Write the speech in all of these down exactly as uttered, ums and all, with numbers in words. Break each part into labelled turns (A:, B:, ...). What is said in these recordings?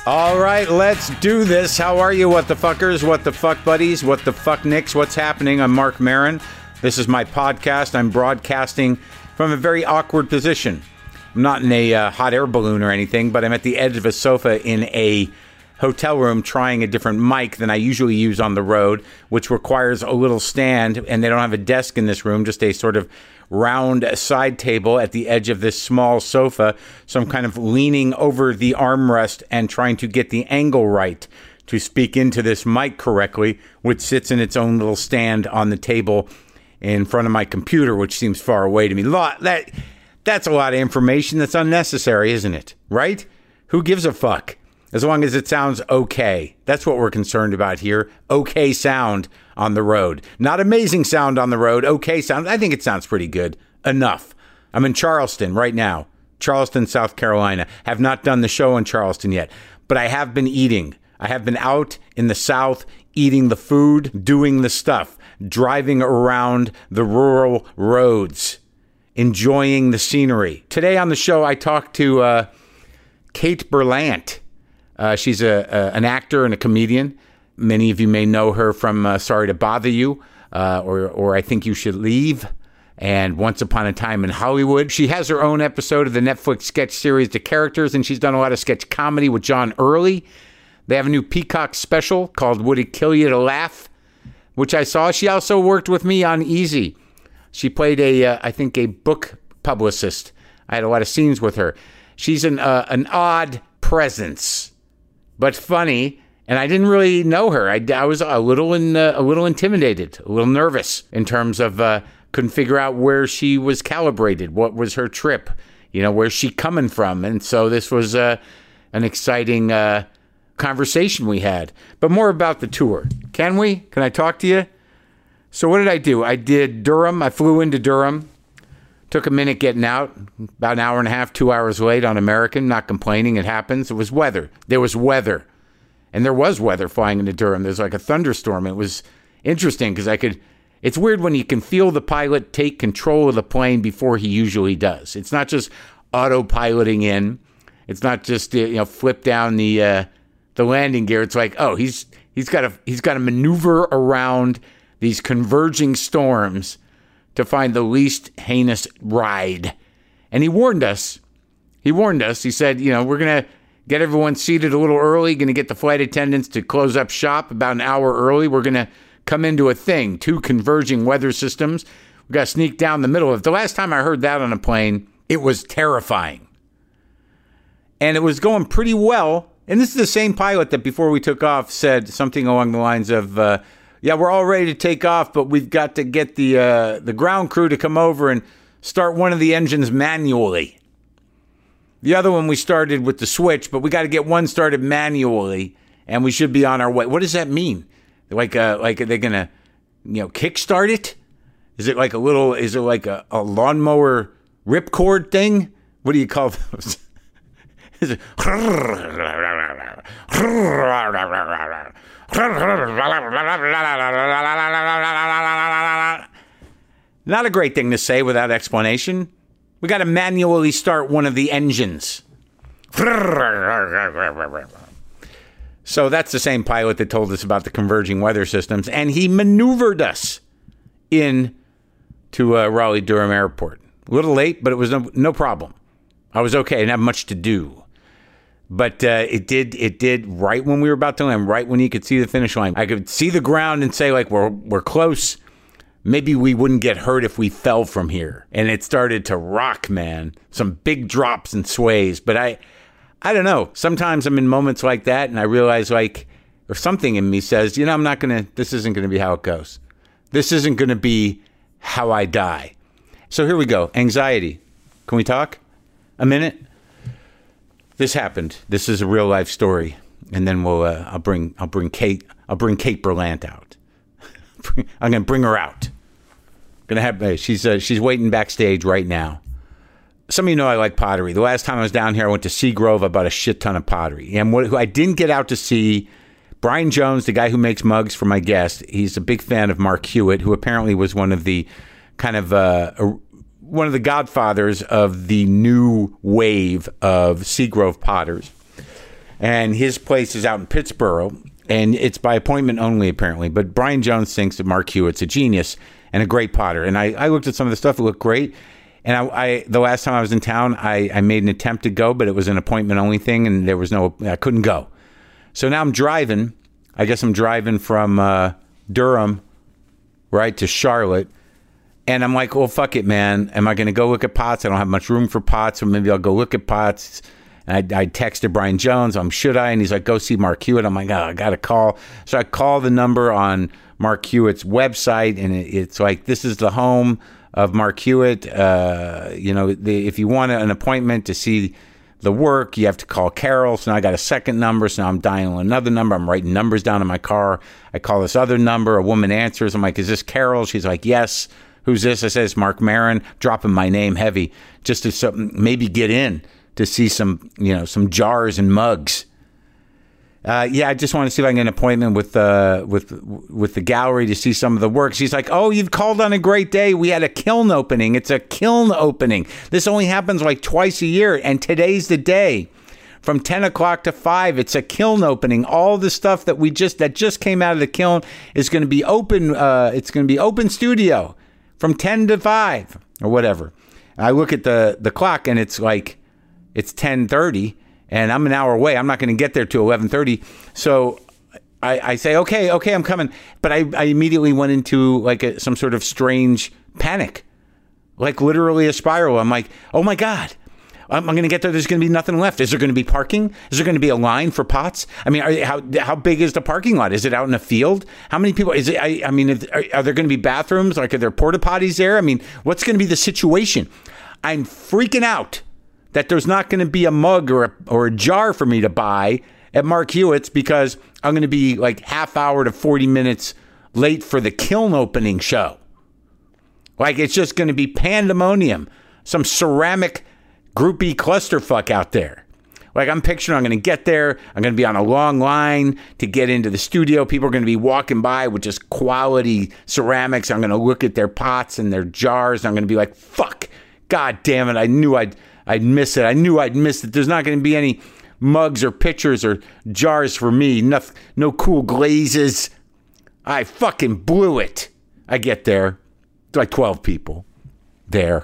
A: All right, let's do this. How are you, what the fuckers, what the fuck buddies, what the fuck nicks, what's happening? I'm Mark Maron. This is my podcast. I'm broadcasting from a very awkward position. I'm not in a uh, hot air balloon or anything, but I'm at the edge of a sofa in a hotel room trying a different mic than I usually use on the road, which requires a little stand, and they don't have a desk in this room, just a sort of round side table at the edge of this small sofa. So I'm kind of leaning over the armrest and trying to get the angle right to speak into this mic correctly, which sits in its own little stand on the table in front of my computer, which seems far away to me. Lot that that's a lot of information that's unnecessary, isn't it? Right? Who gives a fuck? As long as it sounds okay. That's what we're concerned about here. Okay sound on the road. Not amazing sound on the road. Okay sound. I think it sounds pretty good. Enough. I'm in Charleston right now. Charleston, South Carolina. Have not done the show in Charleston yet. But I have been eating. I have been out in the South eating the food, doing the stuff, driving around the rural roads, enjoying the scenery. Today on the show, I talked to uh, Kate Berlant. Uh, she's a, a an actor and a comedian. Many of you may know her from uh, Sorry to Bother You, uh, or or I Think You Should Leave, and Once Upon a Time in Hollywood. She has her own episode of the Netflix sketch series The Characters, and she's done a lot of sketch comedy with John Early. They have a new Peacock special called Would It Kill You to Laugh, which I saw. She also worked with me on Easy. She played a, uh, I think, a book publicist. I had a lot of scenes with her. She's an uh, an odd presence, but funny, and I didn't really know her. I, I was a little in, uh, a little intimidated, a little nervous in terms of uh, couldn't figure out where she was calibrated. What was her trip? You know, where's she coming from? And so this was uh, an exciting uh, conversation we had. But more about the tour. Can we? Can I talk to you? So what did I do? I did Durham. I flew into Durham. Took a minute getting out, about an hour and a half, two hours late on American, not complaining, it happens. It was weather. There was weather. And there was weather flying into Durham. There's like a thunderstorm. It was interesting because I could, it's weird when you can feel the pilot take control of the plane before he usually does. It's not just autopiloting in. It's not just, you know, flip down the uh, the landing gear. It's like, oh, he's he's got to he's got to maneuver around these converging storms to find the least heinous ride. And he warned us. He warned us. He said, you know, we're going to get everyone seated a little early, going to get the flight attendants to close up shop about an hour early. We're going to come into a thing, two converging weather systems. We've got to sneak down the middle of it. The last time I heard that on a plane, it was terrifying. And it was going pretty well. And this is the same pilot that before we took off said something along the lines of, uh, yeah, we're all ready to take off, but we've got to get the uh, the ground crew to come over and start one of the engines manually. The other one we started with the switch, but we got to get one started manually, and we should be on our way. What does that mean? Like, uh, like are they gonna, you know, kickstart it? Is it like a little? Is it like a, a lawnmower ripcord thing? What do you call those? Is it? Not a great thing to say without explanation. We got to manually start one of the engines. So that's the same pilot that told us about the converging weather systems, and he maneuvered us in to uh, Raleigh-Durham Airport. A little late, but it was no, no problem. I was okay. I didn't have much to do. But uh, it did it did right when we were about to land, right when you could see the finish line. I could see the ground and say, like, we're we're close. Maybe we wouldn't get hurt if we fell from here. And it started to rock, man. Some big drops and sways. But I, I don't know. Sometimes I'm in moments like that, and I realize, like, or something in me says, you know, I'm not going to, this isn't going to be how it goes. This isn't going to be how I die. So here we go. Anxiety. Can we talk a minute? This happened. This is a real life story, and then we'll. Uh, I'll bring. I'll bring Kate. I'll bring Kate Berlant out. I'm gonna bring her out. Gonna have. She's. Uh, she's waiting backstage right now. Some of you know I like pottery. The last time I was down here, I went to Seagrove. I bought a shit ton of pottery, and what who I didn't get out to see. Brian Jones, the guy who makes mugs for my guest, he's a big fan of Mark Hewitt, who apparently was one of the kind of. Uh, a, one of the godfathers of the new wave of Seagrove potters. And his place is out in Pittsburgh, and it's by appointment only, apparently. But Brian Jones thinks that Mark Hewitt's a genius and a great potter. And I, I looked at some of the stuff. It looked great. And I, I the last time I was in town, I, I made an attempt to go, but it was an appointment only thing, and there was no, I couldn't go. So now I'm driving. I guess I'm driving from uh, Durham, right, to Charlotte. And I'm like, well, fuck it, man. Am I going to go look at pots? I don't have much room for pots, so maybe I'll go look at pots. And I, I texted Brian Jones, um, should I? And he's like, go see Mark Hewitt. I'm like, oh, I got to call. So I call the number on Mark Hewitt's website, and it, it's like, this is the home of Mark Hewitt. Uh, you know, the, if you want an appointment to see the work, you have to call Carol. So now I got a second number. So now I'm dialing another number. I'm writing numbers down in my car. I call this other number. A woman answers. I'm like, is this Carol? She's like, yes. Who's this? I say, it's Mark Maron. Dropping my name heavy just to something, maybe get in to see some, you know, some jars and mugs. Uh, yeah, I just want to see if I can get an appointment with uh, with with the gallery to see some of the work. She's like, oh, you've called on a great day. We had a kiln opening. It's a kiln opening. This only happens like twice a year, and today's the day. From ten o'clock to five, it's a kiln opening. All the stuff that we just that just came out of the kiln is going to be open. Uh, it's going to be open studio from ten to five or whatever. And I look at the the clock, and it's like it's ten thirty. And I'm an hour away. I'm not going to get there till eleven thirty. So I, I say, okay, okay, I'm coming. But I, I immediately went into like a, some sort of strange panic, like literally a spiral. I'm like, oh my God, I'm, I'm going to get there. There's going to be nothing left. Is there going to be parking? Is there going to be a line for pots? I mean, are, how how big is the parking lot? Is it out in a field? How many people? Is it? I, I mean, are, are there going to be bathrooms? Like, are there porta potties there? I mean, what's going to be the situation? I'm freaking out that there's not going to be a mug or a, or a jar for me to buy at Mark Hewitt's because I'm going to be like half hour to forty minutes late for the kiln opening show. Like, it's just going to be pandemonium, some ceramic groupie clusterfuck out there. Like, I'm picturing I'm going to get there. I'm going to be on a long line to get into the studio. People are going to be walking by with just quality ceramics. I'm going to look at their pots and their jars. And I'm going to be like, fuck, God damn it. I knew I'd I'd miss it. I knew I'd miss it. There's not going to be any mugs or pitchers or jars for me. No, no cool glazes. I fucking blew it. I get there. Like twelve people there.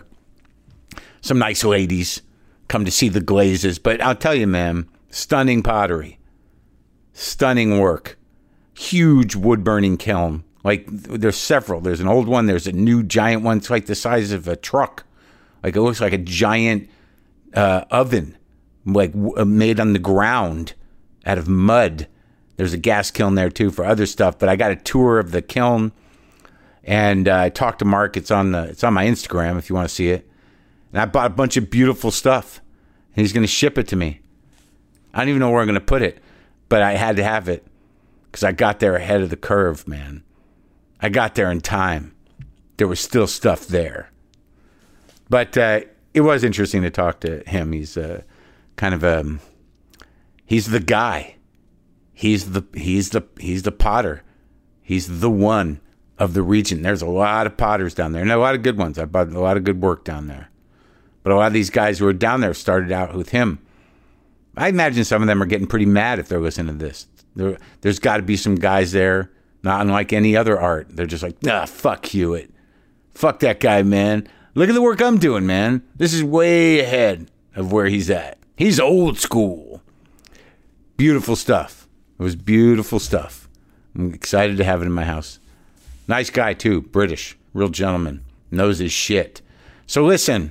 A: Some nice ladies come to see the glazes. But I'll tell you, man, stunning pottery. Stunning work. Huge wood-burning kiln. Like, there's several. There's an old one. There's a new giant one. It's like the size of a truck. Like, it looks like a giant Uh, oven, like w- made on the ground out of mud. There's a gas kiln there too for other stuff. But I got a tour of the kiln, and uh, I talked to Mark. It's on the it's on my Instagram if you want to see it. And I bought a bunch of beautiful stuff, and he's going to ship it to me. I don't even know where I'm going to put it, but I had to have it because I got there ahead of the curve, man. I got there in time. There was still stuff there, but. Uh, It was interesting to talk to him. He's uh, kind of a, he's the guy. He's the he's the he's the potter. He's the one of the region. There's a lot of potters down there, and a lot of good ones. I bought a lot of good work down there. But a lot of these guys who are down there started out with him. I imagine some of them are getting pretty mad if they're listening to this. There, there's got to be some guys there, not unlike any other art. They're just like, ah, fuck Hewitt. Fuck that guy, man. Look at the work I'm doing, man. This is way ahead of where he's at. He's old school. Beautiful stuff. It was beautiful stuff. I'm excited to have it in my house. Nice guy, too. British. Real gentleman. Knows his shit. So listen.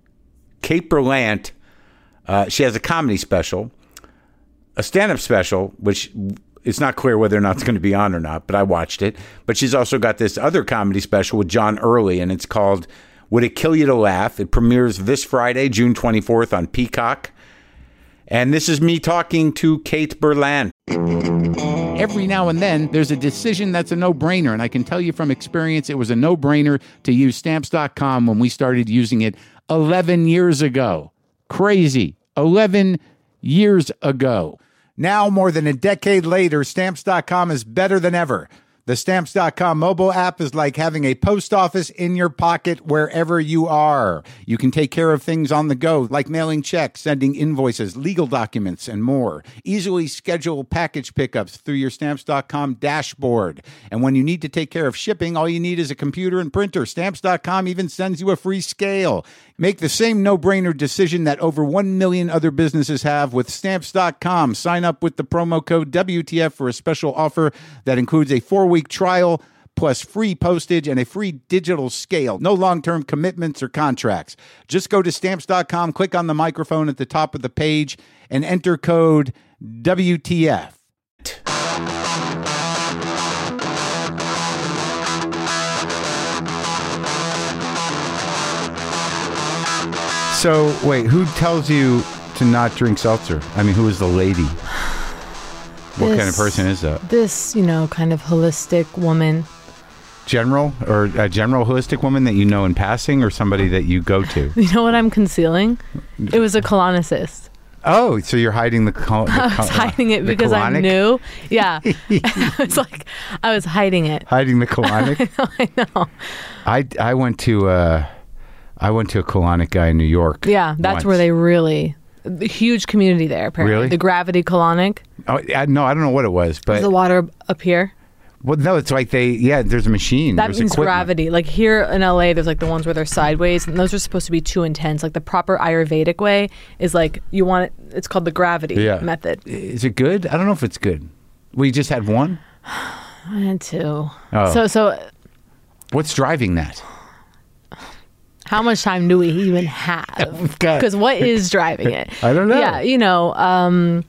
A: Kate Berlant, uh, she has a comedy special. A stand-up special, which it's not clear whether or not it's going to be on or not, but I watched it. But she's also got this other comedy special with John Early, and it's called Would It Kill You to Laugh? It premieres this Friday, June twenty-fourth on Peacock. And this is me talking to Kate Berlant.
B: Every now and then, there's a decision that's a no-brainer, and I can tell you from experience, it was a no-brainer to use Stamps dot com when we started using it eleven years ago. Crazy. eleven years ago. Now, more than a decade later, Stamps dot com is better than ever. The Stamps dot com mobile app is like having a post office in your pocket wherever you are. You can take care of things on the go, like mailing checks, sending invoices, legal documents, and more. Easily schedule package pickups through your Stamps dot com dashboard. And when you need to take care of shipping, all you need is a computer and printer. Stamps dot com even sends you a free scale. Make the same no-brainer decision that over one million other businesses have with Stamps dot com. Sign up with the promo code W T F for a special offer that includes a four-week trial plus free postage and a free digital scale. No long-term commitments or contracts. Just go to Stamps dot com, click on the microphone at the top of the page, and enter code W T F. So, wait, who tells you to not drink seltzer? I mean, who is the lady? What
C: This-
B: kind of person is that?
C: This, you know, kind of holistic woman.
B: General or a general holistic woman that you know in passing, or somebody that you go to?
C: You know what I'm concealing? It was a colonicist.
B: Oh, so you're hiding the, col- the
C: I was
B: col-
C: hiding it
B: the
C: because I
B: colonic?
C: knew. Yeah. It's like I was hiding it.
B: Hiding the colonic.
C: I know.
B: I, I went to uh, I went to a colonic guy in New York.
C: Yeah, that's
B: once.
C: where they really, the huge community there, apparently.
B: Really?
C: The Gravity Colonic.
B: Oh, I, no, I don't know what it was, but
C: Is the water up here?
B: well, no, it's like they yeah. There's a machine.
C: That
B: there's
C: means
B: equipment.
C: gravity. Like here in L A, there's like the ones where they're sideways, and those are supposed to be too intense. Like the proper Ayurvedic way is like you want it. It's called the gravity
B: Yeah.
C: method.
B: Is it good? I don't know if it's good. We just had one.
C: I had two.
B: Oh.
C: So so,
B: What's driving that?
C: how much time do we even have?
B: God.
C: Because what is driving it?
B: I don't know.
C: Yeah, you know, um,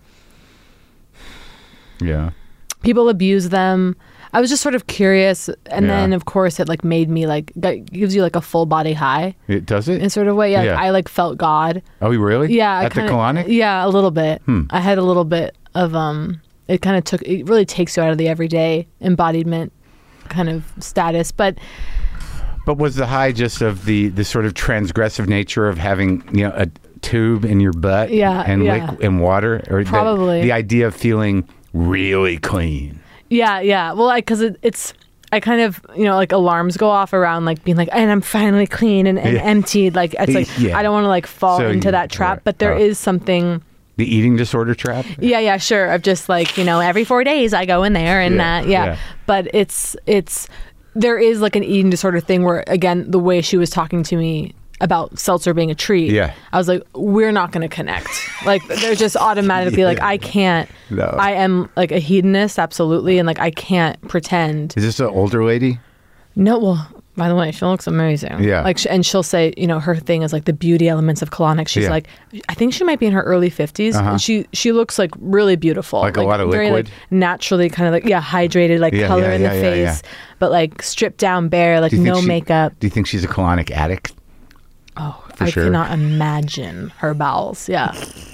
B: Yeah.
C: people abuse them. I was just sort of curious, and
B: Yeah.
C: then of course it like made me like that gives you like a full body high
B: It does it?
C: in sort of way. Yeah, like,
B: Yeah.
C: I like felt God.
B: Oh, really?
C: Yeah, I
B: At
C: kinda,
B: the colonic?
C: Yeah, a little bit.
B: Hmm.
C: I had a little bit of um. It kind of took. It really takes you out of the everyday embodiment kind of status, but
B: But was the high just of the the sort of transgressive nature of having, you know, a tube in your butt
C: Yeah,
B: and
C: yeah.
B: liquid and water, or the-
C: Probably.
B: the, idea of feeling really clean?
C: yeah, yeah. Well, like because it, it's. I kind of, you know, like alarms go off around like being like, and I'm finally clean and, and
B: Yeah.
C: emptied. Like it's like
B: Yeah.
C: I don't want to like fall
B: So
C: into
B: you-
C: that trap,
B: right.
C: but there
B: Oh.
C: is something.
B: The eating disorder trap?
C: Yeah, yeah, sure. Of just like, you know, every four days I go in there and
B: Yeah,
C: that, yeah.
B: yeah.
C: But it's, it's, there is like an eating disorder thing where, again, the way she was talking to me about seltzer being a treat,
B: Yeah.
C: I was like, we're not going to connect. Like, they're just automatically like,
B: Yeah.
C: I can't,
B: No.
C: I am like a hedonist, absolutely. And like, I can't pretend.
B: Is this an older lady?
C: No, well, by the way, she looks amazing.
B: Yeah.
C: Like, sh- and she'll say, you know, her thing is like the beauty elements of colonic. She's
B: Yeah.
C: like, I think she might be in her early fifties.
B: Uh-huh.
C: And she she looks like really beautiful.
B: Like a lot of
C: very,
B: liquid?
C: Like, naturally, kind of like yeah, hydrated, like
B: Yeah,
C: color
B: yeah,
C: in
B: yeah,
C: the
B: yeah,
C: face,
B: yeah.
C: but like stripped down bare, like
B: Do you think
C: no
B: she-
C: makeup.
B: Do you think she's a colonic addict?
C: Oh,
B: for
C: I
B: sure.
C: cannot imagine her bowels. Yeah,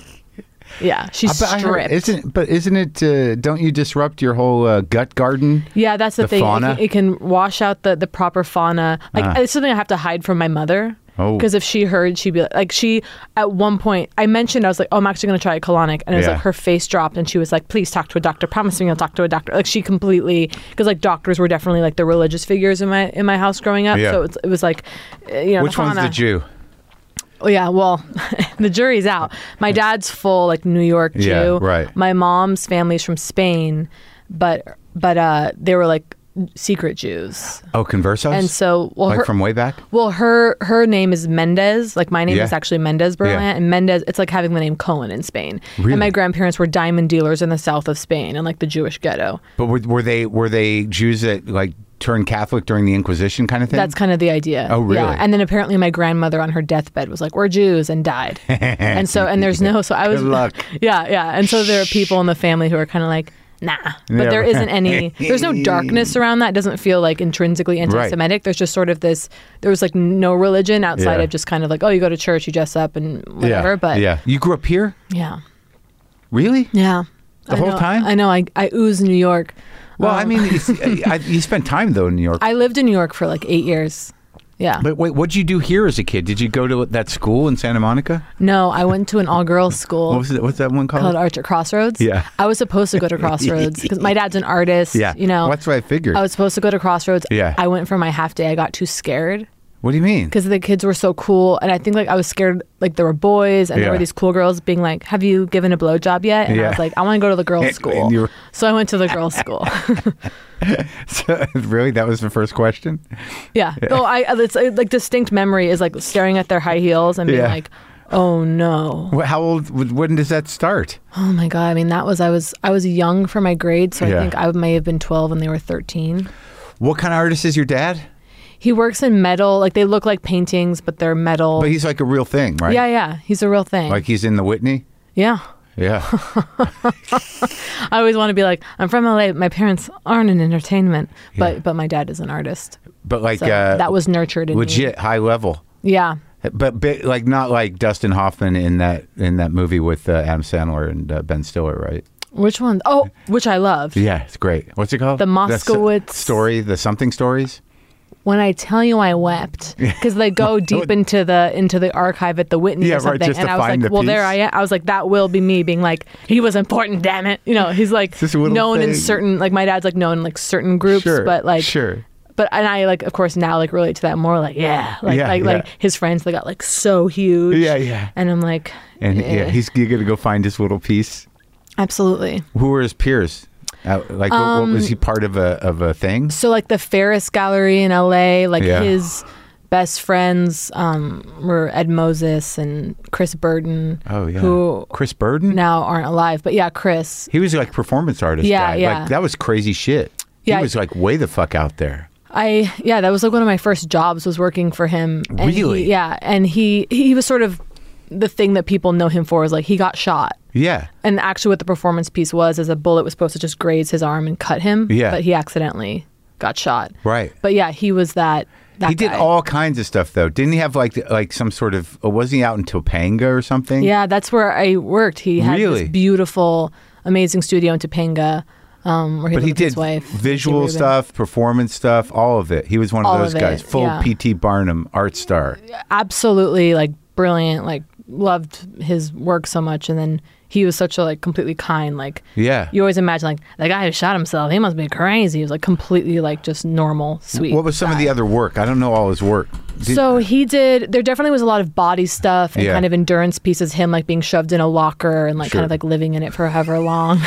C: yeah, she's
B: I- but I heard-
C: stripped.
B: isn't but isn't it? Uh, don't you disrupt your whole uh, gut garden?
C: Yeah, that's the,
B: The
C: thing. It
B: fauna?
C: can, it can wash out the, the proper fauna. Like
B: Ah.
C: it's something I have to hide from my mother.
B: Oh.
C: Because if she heard, she'd be like, like she at one point I mentioned I was like, oh, I'm actually going to try a colonic, and it was
B: Yeah.
C: like her face dropped, and she was like, please talk to a doctor. Promise me you'll talk to a doctor. Like she completely because like doctors were definitely like the religious figures in my in my house growing up.
B: Yeah.
C: So it's, it was like, uh, you know,
B: Which
C: the
B: one's the
C: fauna-
B: Jew?
C: Oh yeah, well, the jury's out. My dad's full like New York Jew.
B: Yeah, right.
C: My mom's family's from Spain, but but uh, they were like secret Jews.
B: Oh, conversos?
C: And so, well,
B: like
C: her,
B: from way back?
C: well, her her name is Mendez. Like my name
B: Yeah.
C: is actually Mendez Berlant,
B: Yeah.
C: and Mendez. It's like having the name Cohen in Spain.
B: Really?
C: And my grandparents were diamond dealers in the south of Spain, and like the Jewish ghetto.
B: But were, were they were they Jews that like turned Catholic during the Inquisition kind of thing?
C: That's kind of the idea.
B: Oh, really?
C: Yeah. And then apparently my grandmother on her deathbed was like, "We're Jews," and died. And so, and there's no. So I was.
B: Good luck.
C: Yeah, yeah. And so there are people in the family who are kind of like, nah. But
B: Yeah,
C: there
B: right.
C: isn't any. There's no darkness around that. It doesn't feel like intrinsically anti-Semitic. There's just sort of this. There was like no religion outside
B: Yeah.
C: of just kind of like, oh, you go to church, you dress up, and whatever.
B: yeah.
C: But
B: yeah, you grew up here?
C: yeah,
B: Really?
C: yeah.
B: The
C: I
B: whole
C: know-
B: time?
C: I know. I I ooze New York.
B: Well,
C: Um,
B: I mean, it's, I, you spent time though in New York.
C: I lived in New York for like eight years. Yeah.
A: But wait, what'd you do here as a kid? Did you go to that school in Santa Monica?
C: No, I went to an all-girls school.
A: What was it? What's that one called?
C: Called Archer Crossroads.
A: Yeah.
C: I was supposed to go to Crossroads because my dad's an artist.
A: Yeah.
C: You know.
A: Well, that's what I figured.
C: I was supposed to go to Crossroads.
A: Yeah.
C: I went for my half day. I got too scared
A: What do you mean?
C: because the kids were so cool, and I think like I was scared. Like there were boys, and
A: Yeah.
C: there were these cool girls being like, "Have you given a blowjob yet?" And
A: Yeah.
C: I was like, "I want to go to the girls'
A: And-
C: school."
A: and you were-
C: So I went to the girls' school.
A: So, really? That was the first question?
C: Yeah. Oh, I it's uh, like distinct memory is like staring at their high heels and being
A: Yeah.
C: like, "Oh no."
A: Wh- How old? When does that start?
C: Oh my god. I mean, that was I was I was young for my grade, so
A: Yeah.
C: I think I may have been twelve and they were thirteen.
A: What kind of artist is your dad?
C: He works in metal. Like they look like paintings, but they're metal.
A: But he's like a real thing, right?
C: Yeah, yeah. He's a real thing.
A: Like he's in the Whitney?
C: yeah.
A: Yeah.
C: I always want to be like, I'm from L A. My parents aren't in entertainment, but
A: Yeah.
C: but my dad is an artist.
A: But like
C: So
A: uh,
C: that was nurtured in me.
A: legit high level.
C: Yeah.
A: But bit, like not like Dustin Hoffman in that in that movie with uh, Adam Sandler and uh, Ben Stiller, right?
C: Which one? Oh, which I loved.
A: Yeah, it's great. What's it called?
C: The
A: s-
C: Moskowitz-
A: story, the something stories.
C: When I tell you I wept, because they go deep into the into the archive at the Whitney
A: Yeah,
C: or
A: right,
C: something,
A: just
C: and
A: to
C: I was
A: find
C: like,
A: the
C: "Well, there
A: piece.
C: I am." I was like, "That will be me being like, he was important, damn it." You know, he's like
A: Just a little
C: known in
A: thing.
C: certain, like my dad's like known in like certain groups,
A: Sure,
C: but like,
A: sure.
C: but and I like, of course, now like relate to that more. Like, yeah, like
A: Yeah,
C: like
A: yeah.
C: like his friends, they got like so huge.
A: Yeah, yeah.
C: And I'm like,
A: And
C: eh,
A: yeah, he's you got to go find his little piece.
C: absolutely.
A: Who were his peers? Uh, like, what, what, was he part of a of a thing?
C: So like the Ferris Gallery in L A, like
A: Yeah.
C: his best friends um, were Ed Moses and Chris Burden.
A: Oh yeah,
C: who
A: Chris Burden.
C: now aren't alive, but yeah, Chris.
A: He was like performance artist.
C: Yeah,
A: guy.
C: yeah.
A: Like, that was crazy shit.
C: Yeah.
A: He was like way the fuck out there.
C: I yeah, that was like one of my first jobs was working for him. And he-
A: Really?
C: yeah, and he he was sort of the thing that people know him for is like he got shot.
A: Yeah.
C: And actually what the performance piece was is a bullet was supposed to just graze his arm and cut him,
A: Yeah.
C: but he accidentally got shot.
A: Right.
C: But yeah, he was that that
A: He did
C: guy.
A: all kinds of stuff though. Didn't he have like like some sort of? Uh, wasn't he out in Topanga or something?
C: Yeah, that's where I worked. He had
A: Really?
C: this beautiful, amazing studio in Topanga, um, where he
A: But
C: lived
A: he
C: with
A: did
C: his wife.
A: visual
C: Nancy Rubin.
A: stuff, performance stuff, all of it. He was one of
C: All
A: those
C: of
A: guys,
C: it,
A: full
C: yeah.
A: P T Barnum art star.
C: Absolutely, like brilliant. Like loved his work so much, and then he was such a like completely kind. Like
A: Yeah.
C: you always imagine like the guy who shot himself. He must be crazy. He was like completely like just normal, sweet.
A: What was some of
C: guy.
A: the other work? I don't know all his work. Did-
C: So he did. There definitely was a lot of body stuff and
A: Yeah.
C: kind of endurance pieces. Him like being shoved in a locker and like
A: Sure.
C: kind of like living in it for however long.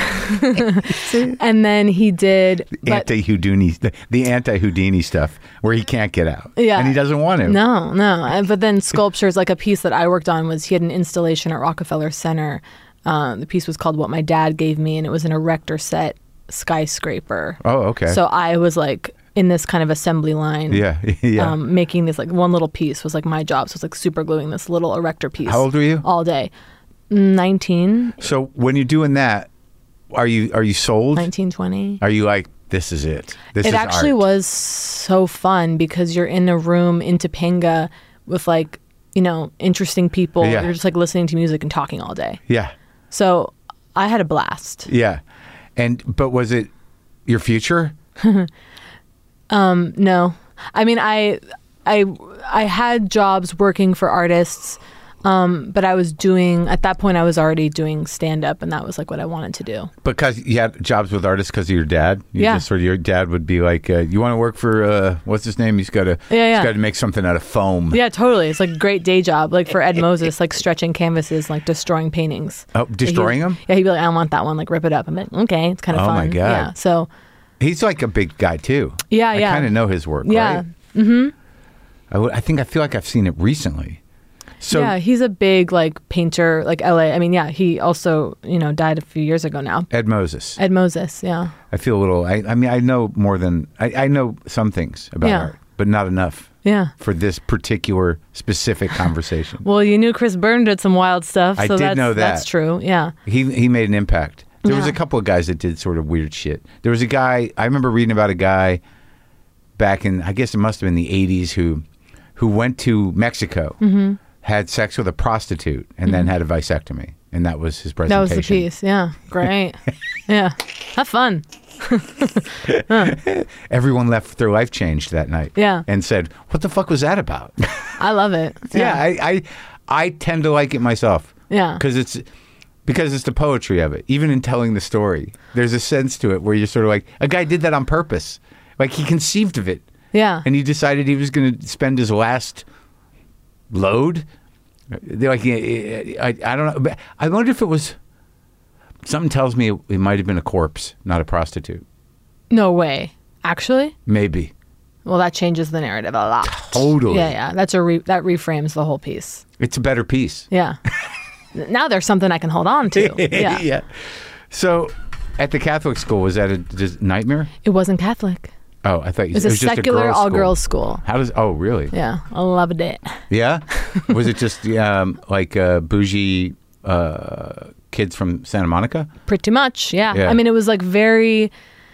C: And then he did. But
A: anti Houdini, the, the anti Houdini stuff, where he can't get out.
C: Yeah.
A: and he doesn't want to.
C: no, no. And- But then sculptures, like a piece that I worked on was he had an installation at Rockefeller Center. Uh, the piece was called "What My Dad Gave Me," and it was an erector set skyscraper.
A: Oh, okay.
C: So I was like in this kind of assembly line.
A: yeah, yeah.
C: Um, making this like one little piece was like my job. So it's like super gluing this little erector piece.
A: How old were you?
C: All day. nineteen,
A: So when you're doing that, are you are you sold?
C: nineteen, twenty.
A: Are you like, this is it? This
C: It
A: is
C: actually
A: art.
C: was so fun because you're in a room in Topanga with like, you know, interesting people.
A: Yeah.
C: You're just like listening to music and talking all day.
A: Yeah,
C: So I had a blast.
A: yeah. And but was it your future?
C: Um, no, I mean, I, I, I had jobs working for artists, um, but I was doing at that point I was already doing stand up, and that was like what I wanted to do.
A: Because you had jobs with artists because of your dad. You
C: Yeah.
A: Just sort of your dad would be like, uh, "You want to work for uh, what's his name? He's got to.
C: Yeah, yeah.
A: He's got to make something out of foam."
C: Yeah, totally. It's like a great day job, like for Ed Moses, like stretching canvases, like destroying paintings.
A: Oh, destroying
C: He-
A: them?
C: Yeah, he'd be like, I don't want that one. Like, rip it up. I'm like, okay, it's kind of
A: Oh,
C: fun.
A: my God.
C: Yeah. So,
A: He's like a big guy too.
C: Yeah,
A: I
C: yeah.
A: kind of know his work.
C: Yeah.
A: Right? Mm-hmm. I, w- I think I feel like I've seen it recently. So
C: yeah, he's a big like painter, like L A. I mean, yeah, he also, you know, died a few years ago now.
A: Ed Moses.
C: Ed Moses, yeah.
A: I feel a little. I, I mean, I know more than I, I know some things about
C: Yeah.
A: art, but not enough
C: Yeah.
A: for this particular specific conversation.
C: Well, you knew Chris Byrne did some wild stuff.
A: I
C: so
A: did
C: that's,
A: know that.
C: That's true. Yeah.
A: He he made an impact. There was
C: Yeah.
A: a couple of guys that did sort of weird shit. There was a guy I remember reading about a guy back in I guess it must have been the eighties who who went to Mexico,
C: Mm-hmm.
A: had sex with a prostitute, and then had a vasectomy, and that was his
C: That
A: presentation.
C: was the piece. Yeah. Great. Yeah. Have fun. huh.
A: Everyone left with their life changed that night.
C: Yeah.
A: And said, what the fuck was that about?
C: I love it.
A: yeah, I, I I tend to like it myself.
C: Yeah.
A: Because it's because it's the poetry of it. Even in telling the story, there's a sense to it where you're sort of like, a guy did that on purpose. Like he conceived of it.
C: Yeah.
A: And he decided he was going to spend his last load. They're like, I, I don't know. I wonder if it was, something tells me it, it might have been a corpse, not a prostitute.
C: No way. Actually?
A: Maybe.
C: Well, that changes the narrative a lot.
A: Totally.
C: Yeah, yeah. That's a re- that reframes the whole piece.
A: It's a better piece.
C: Yeah. Now there's something I can hold on to. Yeah.
A: yeah. So at the Catholic school, was that a just nightmare?
C: It wasn't Catholic.
A: Oh, I thought you
C: It was
A: said
C: a
A: it was just
C: secular
A: a girls'
C: all-girls
A: school.
C: school.
A: How does? Oh, really?
C: Yeah, I loved it.
A: Yeah. Was it just um, like uh, bougie uh, kids from Santa Monica?
C: Pretty much, yeah.
A: Yeah.
C: I mean, it was like very.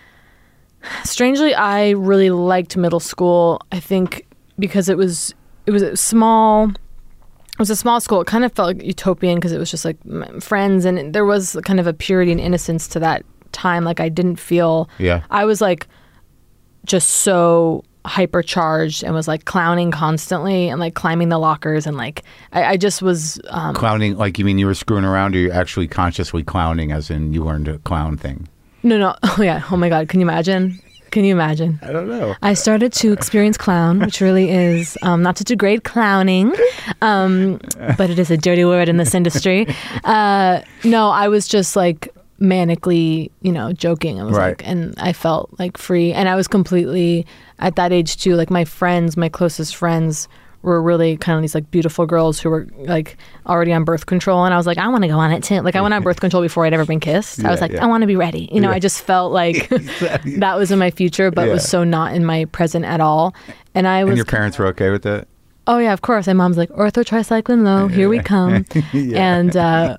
C: Strangely, I really liked middle school. I think because it was it was a small. It was a small school. It kind of felt like utopian because it was just like friends, and there was kind of a purity and innocence to that time. Like I didn't feel.
A: Yeah.
C: I was like, just so hypercharged and was like clowning constantly and like climbing the lockers and like I, I just was um,
A: Clowning, like you mean you were screwing around, or you're actually consciously clowning, as in you learned a clown thing?
C: no no oh yeah oh my god, can you imagine can you imagine
A: I don't know.
C: I started to experience clown, which really is um, not to degrade clowning, um, but it is a dirty word in this industry. Uh, no, I was just like manically, you know, joking. I was
A: Right.
C: like, and I felt like free, and I was completely at that age too. Like my friends, my closest friends, were really kind of these like beautiful girls who were like already on birth control, and I was like, I want to go on it too. Like I went on birth control before I'd ever been kissed.
A: Yeah,
C: I was like,
A: yeah.
C: I want to be ready. You know,
A: Yeah.
C: I just felt like that was in my future, but
A: Yeah.
C: was so not in my present at all. And I was.
A: And your parents were okay with that?
C: Oh yeah, of course. And mom's like, orthotricycline low, here we come.
A: Yeah.
C: And uh,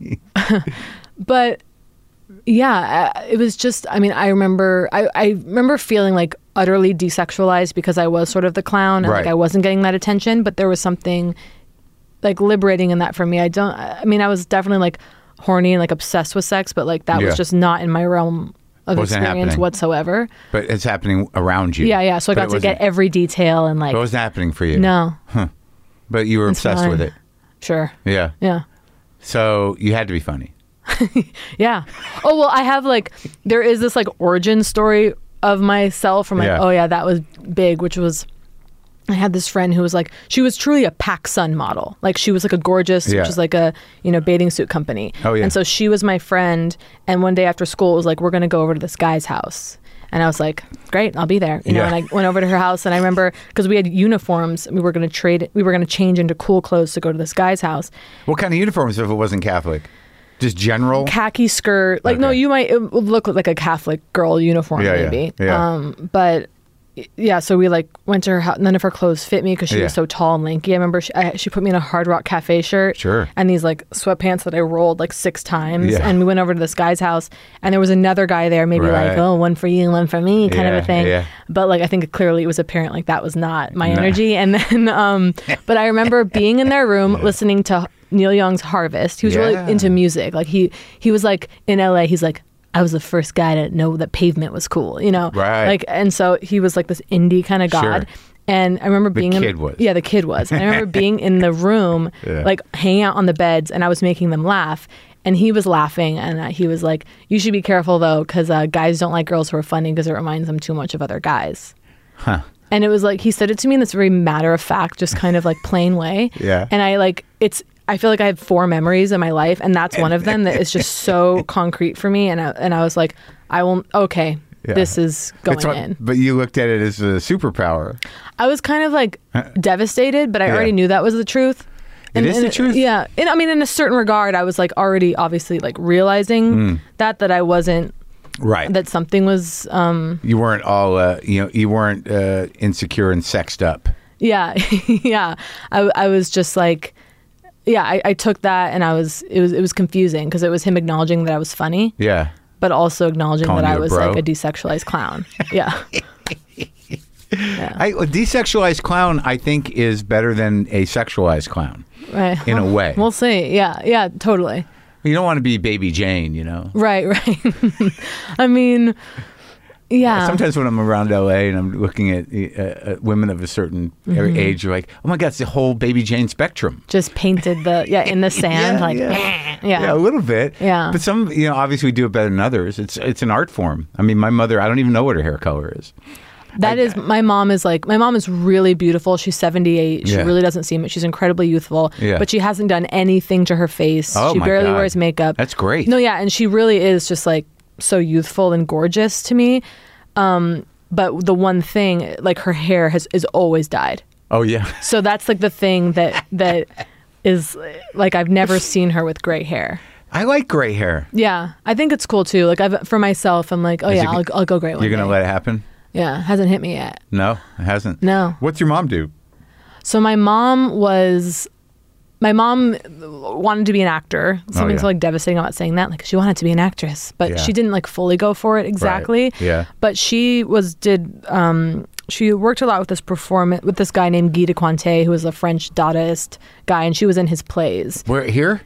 C: but yeah, uh, it was just. I mean, I remember. I, I remember feeling like utterly desexualized because I was sort of the clown and
A: Right.
C: like I wasn't getting that attention. But there was something like liberating in that for me. I don't. I mean, I was definitely like horny and like obsessed with sex, but like that
A: Yeah.
C: was just not in my realm of
A: Wasn't
C: experience
A: happening.
C: whatsoever.
A: But it's happening around you.
C: Yeah, yeah. So I
A: But
C: got
A: it
C: to get
A: wasn't-
C: every detail and like.
A: But it wasn't happening for you.
C: No,
A: But you were
C: It's
A: obsessed
C: fine.
A: with it.
C: sure.
A: Yeah.
C: Yeah.
A: So you had to be funny.
C: Yeah. Oh, well, I have like, there is this like origin story of myself from like,
A: Yeah.
C: oh yeah, that was big, which was, I had this friend who was like, she was truly a PacSun model. Like she was like a gorgeous,
A: Yeah.
C: which is like a, you know, bathing suit company.
A: Oh, yeah.
C: And so she was my friend. And one day after school, it was like, we're going to go over to this guy's house. And I was like, great, I'll be there. You know,
A: Yeah.
C: and I went over to her house, and I remember because we had uniforms, we were going to trade, we were going to change into cool clothes to go to this guy's house.
A: What kind of uniforms if it wasn't Catholic? Just general?
C: Khaki skirt. Like, no,
A: Okay.
C: you might, it would look like a Catholic girl uniform,
A: Yeah, yeah,
C: maybe.
A: yeah.
C: Um, but yeah, so we like went to her house. None of her clothes fit me because she
A: Yeah.
C: was so tall and lanky. I remember she, I, she put me in a Hard Rock Cafe shirt.
A: Sure.
C: And these like sweatpants that I rolled like six times.
A: Yeah.
C: And we went over to this guy's house, and there was another guy there, maybe
A: Right.
C: like, oh, one for you, one for me, kind
A: Yeah,
C: of a thing.
A: yeah.
C: But like, I think clearly it was apparent like that was not my
A: No.
C: energy. And then, um, but I remember being in their room listening to Neil Young's Harvest. He was
A: Yeah.
C: really into music. Like he, he was like in L A, he's like, I was the first guy to know that Pavement was cool, you know?
A: Right.
C: Like, and so he was like this indie kind of god.
A: Sure.
C: And I remember being
A: kid
C: in,
A: was.
C: yeah, the kid was. And I remember being in the room,
A: Yeah.
C: like hanging out on the beds, and I was making them laugh. And he was laughing, and uh, he was like, "You should be careful though, because uh, guys don't like girls who are funny because it reminds them too much of other guys."
A: Huh.
C: And it was like he said it to me in this very matter of fact, just kind of like plain way.
A: Yeah.
C: And I like it's. I feel like I have four memories in my life, and that's one of them that is just so concrete for me. And I, and I was like, I will. Okay,
A: Yeah.
C: this is going
A: That's what-
C: in.
A: But you looked at it as a superpower.
C: I was kind of like devastated, but I
A: Yeah.
C: already knew that was the truth.
A: It is the truth?
C: Yeah. And I mean, in a certain regard, I was like already obviously like realizing
A: Hmm.
C: that, that I wasn't,
A: Right.
C: that something was, um,
A: you weren't all, uh, you know, you weren't uh, insecure and sexed up.
C: yeah. yeah. I, I was just like, yeah, I, I took that and I was, it was, it was confusing because it was him acknowledging that I was funny,
A: Yeah.
C: but also acknowledging
A: Calling
C: that
A: you
C: I
A: a
C: was
A: bro?
C: like a desexualized clown. Yeah.
A: I, a desexualized clown, I think, is better than a sexualized clown
C: Right.
A: in a
C: Well,
A: way.
C: We'll see. Yeah. Yeah, totally.
A: You don't want to be Baby Jane, you know?
C: Right, right. I mean, Yeah.
A: Sometimes when I'm around L A and I'm looking at uh, uh, women of a certain
C: Mm-hmm.
A: age, you're like, oh my God, it's the whole Baby Jane spectrum.
C: Just painted the yeah in the sand,
A: Yeah,
C: like
A: yeah.
C: yeah.
A: Yeah, a little bit.
C: Yeah.
A: But some, you know, obviously we do it better than others. It's it's an art form. I mean, my mother, I don't even know what her hair color is.
C: That
A: I-
C: is, my mom is like, my mom is really beautiful. She's seventy-eight. She
A: Yeah.
C: really doesn't seem it. She's incredibly youthful,
A: Yeah.
C: but she hasn't done anything to her face.
A: Oh,
C: she
A: my
C: barely
A: God.
C: wears makeup.
A: That's great.
C: No, yeah. And she really is just like so youthful and gorgeous to me. Um, but the one thing, like her hair has is always dyed.
A: Oh, yeah.
C: So that's like the thing that, that is like, I've never seen her with gray hair.
A: I like gray hair.
C: Yeah. I think it's cool too. Like I've, for myself, I'm like, oh
A: Is
C: yeah,
A: it-
C: I'll, I'll go gray one
A: You're going to
C: day.
A: let it happen?
C: Yeah. Hasn't hit me yet.
A: No, it hasn't.
C: No.
A: What's your mom do?
C: So my mom was, my mom wanted to be an actor. Something
A: yeah.
C: so like devastating about saying that. Like she wanted to be an actress, but
A: Yeah.
C: she didn't like fully go for it exactly.
A: Yeah.
C: But she was did. Um, she worked a lot with this performance with this guy named Guy de Cointet, who was a French Dadaist guy, and she was in his plays.
A: Where, here?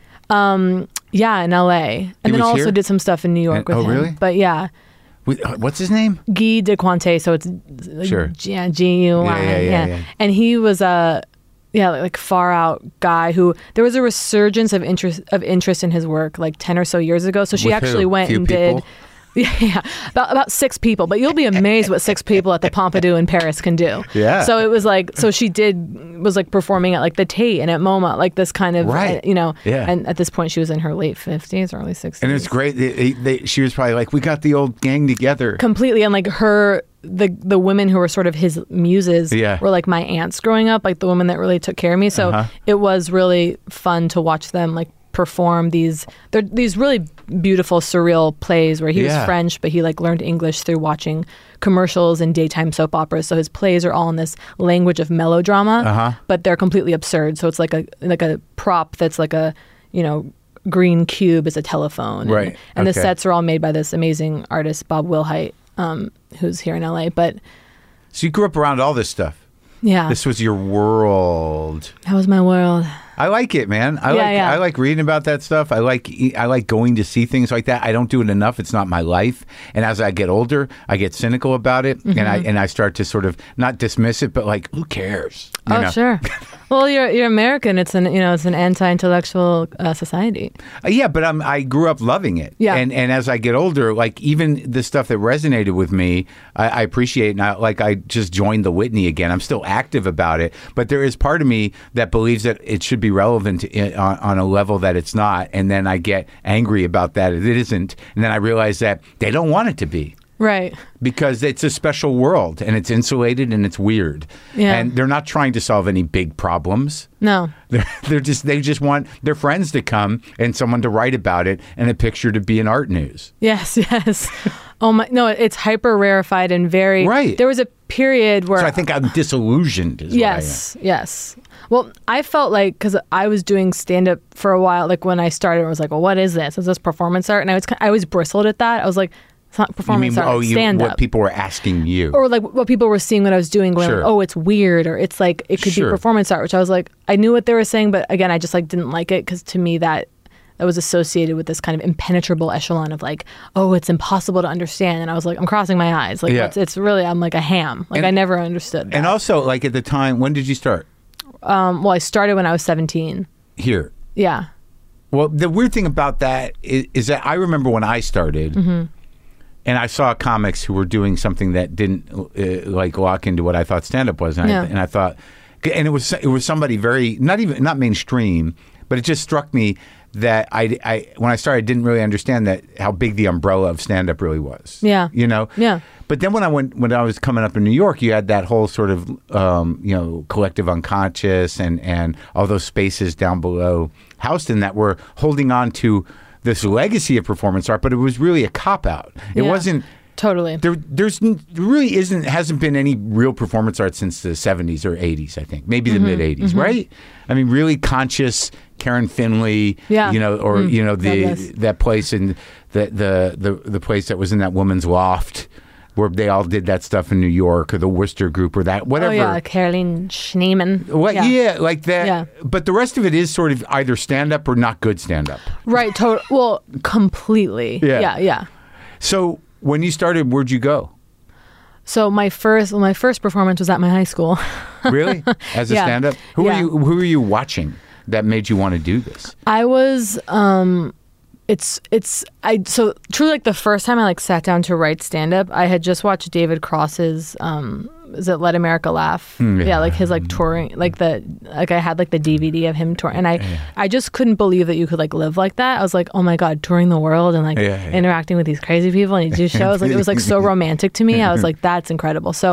C: Yeah, in L A, and then
A: was
C: also
A: here?
C: did some stuff in New York
A: And-
C: with
A: oh,
C: him.
A: really?
C: But yeah,
A: We- uh, What's his name?
C: Guy de Cointet. So it's like,
A: Sure.
C: G- yeah, G U I.
A: Yeah, yeah, yeah, yeah.
C: And he was a yeah, like far out guy who there was a resurgence of interest of interest in his work like ten or so years ago. So she
A: With
C: actually
A: who?
C: went
A: Few
C: and
A: people?
C: did. Yeah, yeah, about about six people, but you'll be amazed what six people at the Pompidou in Paris can do.
A: Yeah.
C: So it was like, so she did was like performing at like the Tate and at MoMA, like this kind of,
A: Right.
C: uh, you know.
A: Yeah.
C: And at this point, she was in her late fifties, early sixties.
A: And it's great. They, they, they, she was probably like, we got the old gang together.
C: Completely, and like her, the the women who were sort of his muses
A: Yeah.
C: were like my aunts growing up, like the women that really took care of me. So
A: Uh-huh.
C: it was really fun to watch them like perform these they're these really beautiful surreal plays where he
A: Yeah.
C: was French but he like learned English through watching commercials and daytime soap operas. So his plays are all in this language of melodrama,
A: Uh-huh.
C: but they're completely absurd. So it's like a like a prop that's like a, you know, green cube is a telephone. And-
A: Right.
C: And, the
A: Okay.
C: sets are all made by this amazing artist Bob Wilhite, um, who's here in L A. But
A: So you grew up around all this stuff.
C: yeah,
A: This was your world.
C: that was my world.
A: I like it, man. I
C: Yeah,
A: like
C: yeah.
A: I like reading about that stuff. I like I like going to see things like that. I don't do it enough. It's not my life. And as I get older, I get cynical about it, and I and I start to sort of not dismiss it, but like, who cares? You
C: Oh,
A: know?
C: sure. Well, you're you're American. It's an you know it's an anti-intellectual uh, society.
A: Uh, Yeah, but I'm, I grew up loving it.
C: Yeah.
A: And and as I get older, like even the stuff that resonated with me, I, I appreciate. And I, like I just joined the Whitney again. I'm still active about it, but there is part of me that believes that it should be relevant in, on, on a level that it's not. And then I get angry about that it isn't. And then I realize that they don't want it to be.
C: Right.
A: Because it's a special world and it's insulated and it's weird.
C: Yeah.
A: And they're not trying to solve any big problems.
C: No.
A: They're, they're just they just want their friends to come and someone to write about it and a picture to be in art news.
C: Yes. Yes. Oh my. No. It's hyper rarefied and very.
A: Right.
C: There was a period where.
A: So I think I'm disillusioned. Is
C: Yes. Yes. Well, I felt like because I was doing stand up for a while, like when I started, I was like, well, what is this? Is this performance art? And I was I always bristled at that. I was like, it's not
A: what I am. You
C: performance
A: mean
C: art.
A: oh,
C: it's
A: you,
C: stand
A: what
C: up.
A: people were asking you?
C: Or like what people were seeing what I was doing, going,
A: Sure.
C: like, oh, it's weird, or it's like it could
A: Sure.
C: be performance art, which I was like, I knew what they were saying, but again, I just like didn't like it because to me that that was associated with this kind of impenetrable echelon of like, oh, it's impossible to understand, and I was like, I'm crossing my eyes, like
A: Yeah.
C: it's, it's really, I'm like a ham, like
A: And-
C: I never understood that.
A: And also, like at the time, when did you start?
C: um, well, I started when I was seventeen.
A: Here.
C: Yeah,
A: Well, the weird thing about that is, is that I remember when I started,
C: Mm-hmm.
A: and I saw comics who were doing something that didn't uh, like lock into what I thought stand up was, and,
C: Yeah.
A: I, and I thought, and it was it was somebody very not even not mainstream, but it just struck me that I, I when I started I didn't really understand that how big the umbrella of stand up really was.
C: Yeah.
A: you know.
C: Yeah.
A: But then when I went when I was coming up in New York, you had that whole sort of um, you know collective unconscious and and all those spaces down below Houston that were holding on to this legacy of performance art, but it was really a cop out. It
C: Yeah.
A: wasn't.
C: totally.
A: There, there's n- there really isn't hasn't been any real performance art since the seventies or eighties. I think maybe
C: Mm-hmm.
A: the mid eighties, right? I mean, really conscious Karen Finley,
C: Yeah.
A: you know, or
C: Mm,
A: you know the
C: God bless.
A: that place in the, the the the place that was in that woman's loft where they all did that stuff in New York, or the Worcester group, or that whatever.
C: Oh yeah, Caroline Schneemann.
A: What, yeah. like that.
C: Yeah.
A: But the rest of it is sort of either stand up or not good stand up.
C: Right. Total. Well, completely.
A: Yeah.
C: Yeah. Yeah.
A: So when you started, where'd you go?
C: So my first well, my first performance was at my high school.
A: Really? As a
C: Yeah.
A: stand-up? Who
C: Yeah.
A: were you who were you watching that made you want to do this?
C: I was um it's it's I so truly like the first time I like sat down to write stand up, I had just watched David Cross's um is it Let America Laugh?
A: Mm,
C: yeah.
A: yeah.
C: like his like touring like the like I had like the D V D of him touring and I I just couldn't believe that you could like live like that. I was like, "Oh my god, touring the world and like
A: Yeah, yeah.
C: interacting with these crazy people and you do shows." Like it was like so romantic to me. I was like, "That's incredible." So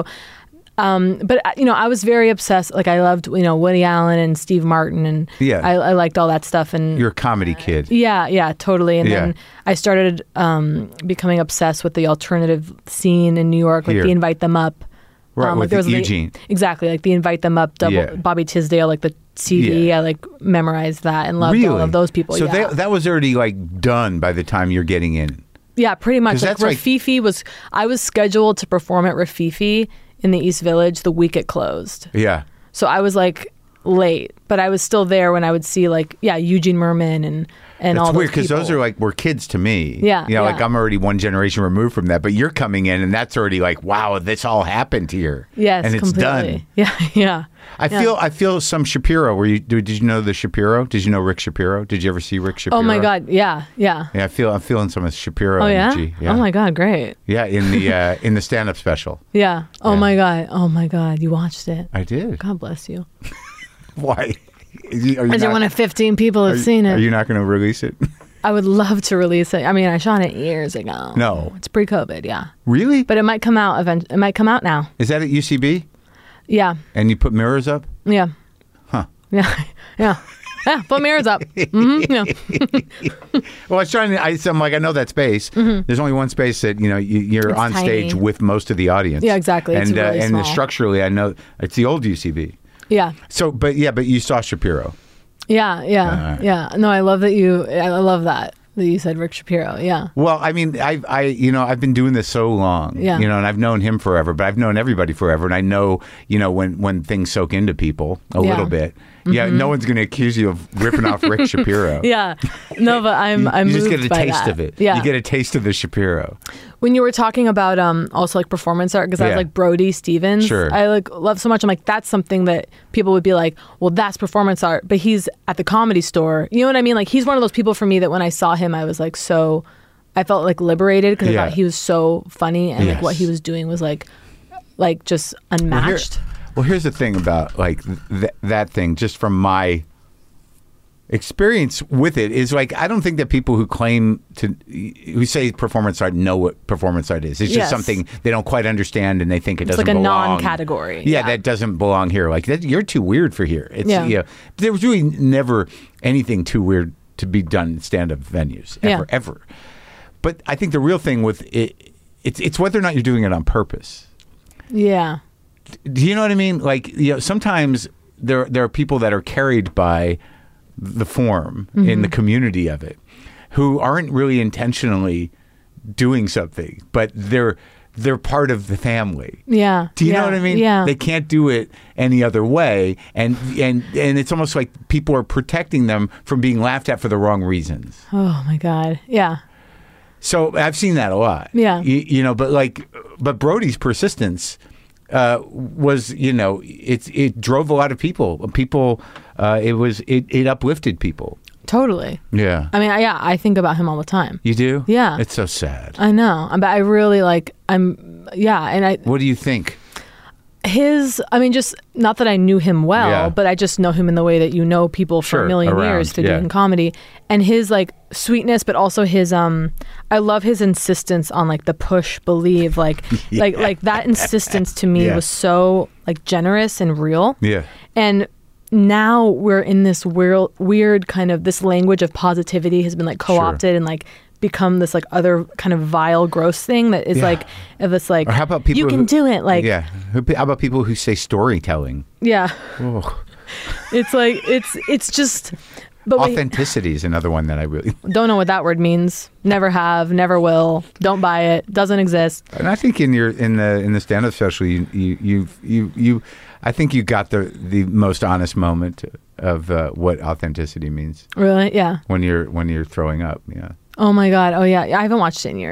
C: Um, but you know, I was very obsessed. Like I loved, you know, Woody Allen and Steve Martin, and
A: Yeah.
C: I, I liked all that stuff. And
A: You're a comedy kid.
C: yeah, yeah, totally. And
A: Yeah.
C: then I started um, becoming obsessed with the alternative scene in New York, like
A: Here.
C: the Invite Them Up.
A: Right,
C: um,
A: with
C: like there was
A: Eugene.
C: The, exactly, like the Invite Them Up, double
A: Yeah.
C: Bobby Tisdale, like the C D.
A: Yeah.
C: I like memorized that and loved
A: Really?
C: all of those people.
A: So
C: yeah.
A: they, that was already like done by the time you're getting in.
C: Yeah, pretty much.
A: 'Cause
C: Like
A: that's like-
C: Rafifi was, I was scheduled to perform at Rafifi in the East Village the week it closed.
A: Yeah.
C: So I was like late, but I was still there when I would see like, yeah, Eugene Merman and, and all
A: That's
C: those
A: weird because those
C: people.
A: are like were kids to me.
C: Yeah,
A: You know, like
C: yeah.
A: I'm already one generation removed from that, but you're coming in and that's already like, wow, this all happened here.
C: Yes,
A: and it's
C: completely.
A: done.
C: Yeah, yeah.
A: I
C: Yeah.
A: feel I feel some Shapiro. Were you did you know the Shapiro? Did you know Rick Shapiro? Did you ever see Rick Shapiro?
C: Oh my God, yeah, yeah.
A: Yeah, I feel I'm feeling some of Shapiro
C: Oh yeah?
A: energy. Yeah.
C: Oh my God, great.
A: Yeah, in the uh, in the stand up special.
C: Yeah. Oh
A: Yeah.
C: my God. Oh my God. You watched it.
A: I did.
C: God bless you.
A: Why? Is you- Are you
C: I did
A: not-
C: one of fifteen people have
A: are you-
C: seen it.
A: Are you not going to release it?
C: I would love to release it. I mean, I shot it years ago.
A: No.
C: It's pre-COVID, yeah.
A: Really?
C: But it might come out event. It might come out now.
A: Is that at U C B?
C: Yeah.
A: And you put mirrors up?
C: Yeah.
A: Huh.
C: Yeah. Yeah. Yeah. Put mirrors up. hmm Yeah.
A: Well, I was trying to. I, so I'm like, I know that space. There's only one space that you know you, you're
C: It's
A: on stage
C: tiny.
A: with most of the audience.
C: Yeah, exactly. It's
A: And
C: really
A: uh, and
C: small.
A: structurally, I know it's the old U C B.
C: Yeah.
A: So, but yeah, but you saw Shapiro.
C: Yeah. Yeah.
A: Alright.
C: Yeah. No, I love that you. I love that that you said Rick Shapiro. Yeah.
A: Well, I mean, I, I, you know, I've been doing this so long,
C: Yeah.
A: you know, and I've known him forever, but I've known everybody forever, and I know, you know, when when things soak into people a
C: Yeah.
A: little bit, yeah, no one's going to accuse you of ripping off Rick Shapiro.
C: Yeah. No, but I'm. I'm
A: you just
C: moved
A: get a
C: by
A: taste
C: that.
A: of it.
C: Yeah.
A: You get a taste of the Shapiro.
C: When you were talking about um also like performance art, because I
A: Yeah.
C: was like Brody Stevens.
A: Sure.
C: I like love so much. I'm like, that's something that people would be like, well, that's performance art, but he's at the Comedy Store. You know what I mean? Like he's one of those people for me that when I saw him, I was like so, I felt like liberated because
A: Yeah.
C: I thought he was so funny and like what
A: Yes.
C: he was doing was like, like just
A: Well, here-
C: unmatched.
A: Well, here's the thing about like th- that thing, just from my experience with it, is like I don't think that people who claim to who say performance art know what performance art is. It's just
C: Yes.
A: something they don't quite understand and they think it
C: It's
A: doesn't
C: like a
A: belong.
C: non-category.
A: Yeah,
C: Yeah.
A: that doesn't belong here. Like that, you're too weird for here. It's
C: Yeah.
A: yeah. There was really never anything too weird to be done in stand-up venues ever,
C: Yeah.
A: ever. But I think the real thing with it, it's it's whether or not you're doing it on purpose.
C: Yeah.
A: Do you know what I mean? Like, you know, sometimes there there are people that are carried by the form
C: Mm-hmm.
A: in the community of it, who aren't really intentionally doing something, but they're they're part of the family.
C: Yeah.
A: Do you
C: yeah.
A: know what I mean?
C: Yeah.
A: They can't do it any other way, and and and it's almost like people are protecting them from being laughed at for the wrong reasons.
C: Oh my God. Yeah.
A: So I've seen that a lot.
C: Yeah.
A: You, you know, but like, but Brody's persistence uh, was, you know, it it drove a lot of people. People, uh, it was it, it uplifted people.
C: Totally.
A: Yeah.
C: I mean, I, yeah, I think about him all the time.
A: You do?
C: Yeah.
A: It's so sad.
C: I know, but I really like. I'm yeah, and I
A: What do you think?
C: his. I mean, just not that I knew him well,
A: Yeah.
C: but I just know him in the way that you know people for
A: Sure,
C: a million
A: around,
C: years to
A: yeah.
C: doing comedy, and his like sweetness, but also his um. I love his insistence on like the push believe, like like like that insistence to me
A: Yeah.
C: was so like generous and real.
A: Yeah.
C: And now we're in this weird, weird kind of this language of positivity has been like co-opted and like become this like other kind of vile, gross thing that is
A: Yeah.
C: like of this like
A: Or how about people
C: you can
A: who-
C: do it like
A: Yeah. Who- How about people who say storytelling?
C: yeah.
A: Oh.
C: It's like it's it's just but we
A: Authenticity is another one that I really.
C: don't know what that word means. Never have, never will. Don't buy it. Doesn't exist.
A: And I think in your in the in the stand-up special, you you you you, you I think you got the the most honest moment of uh, what authenticity means
C: Really? Yeah.
A: when you're when you're throwing up. Yeah.
C: Oh my God. Oh yeah. I haven't watched it in years.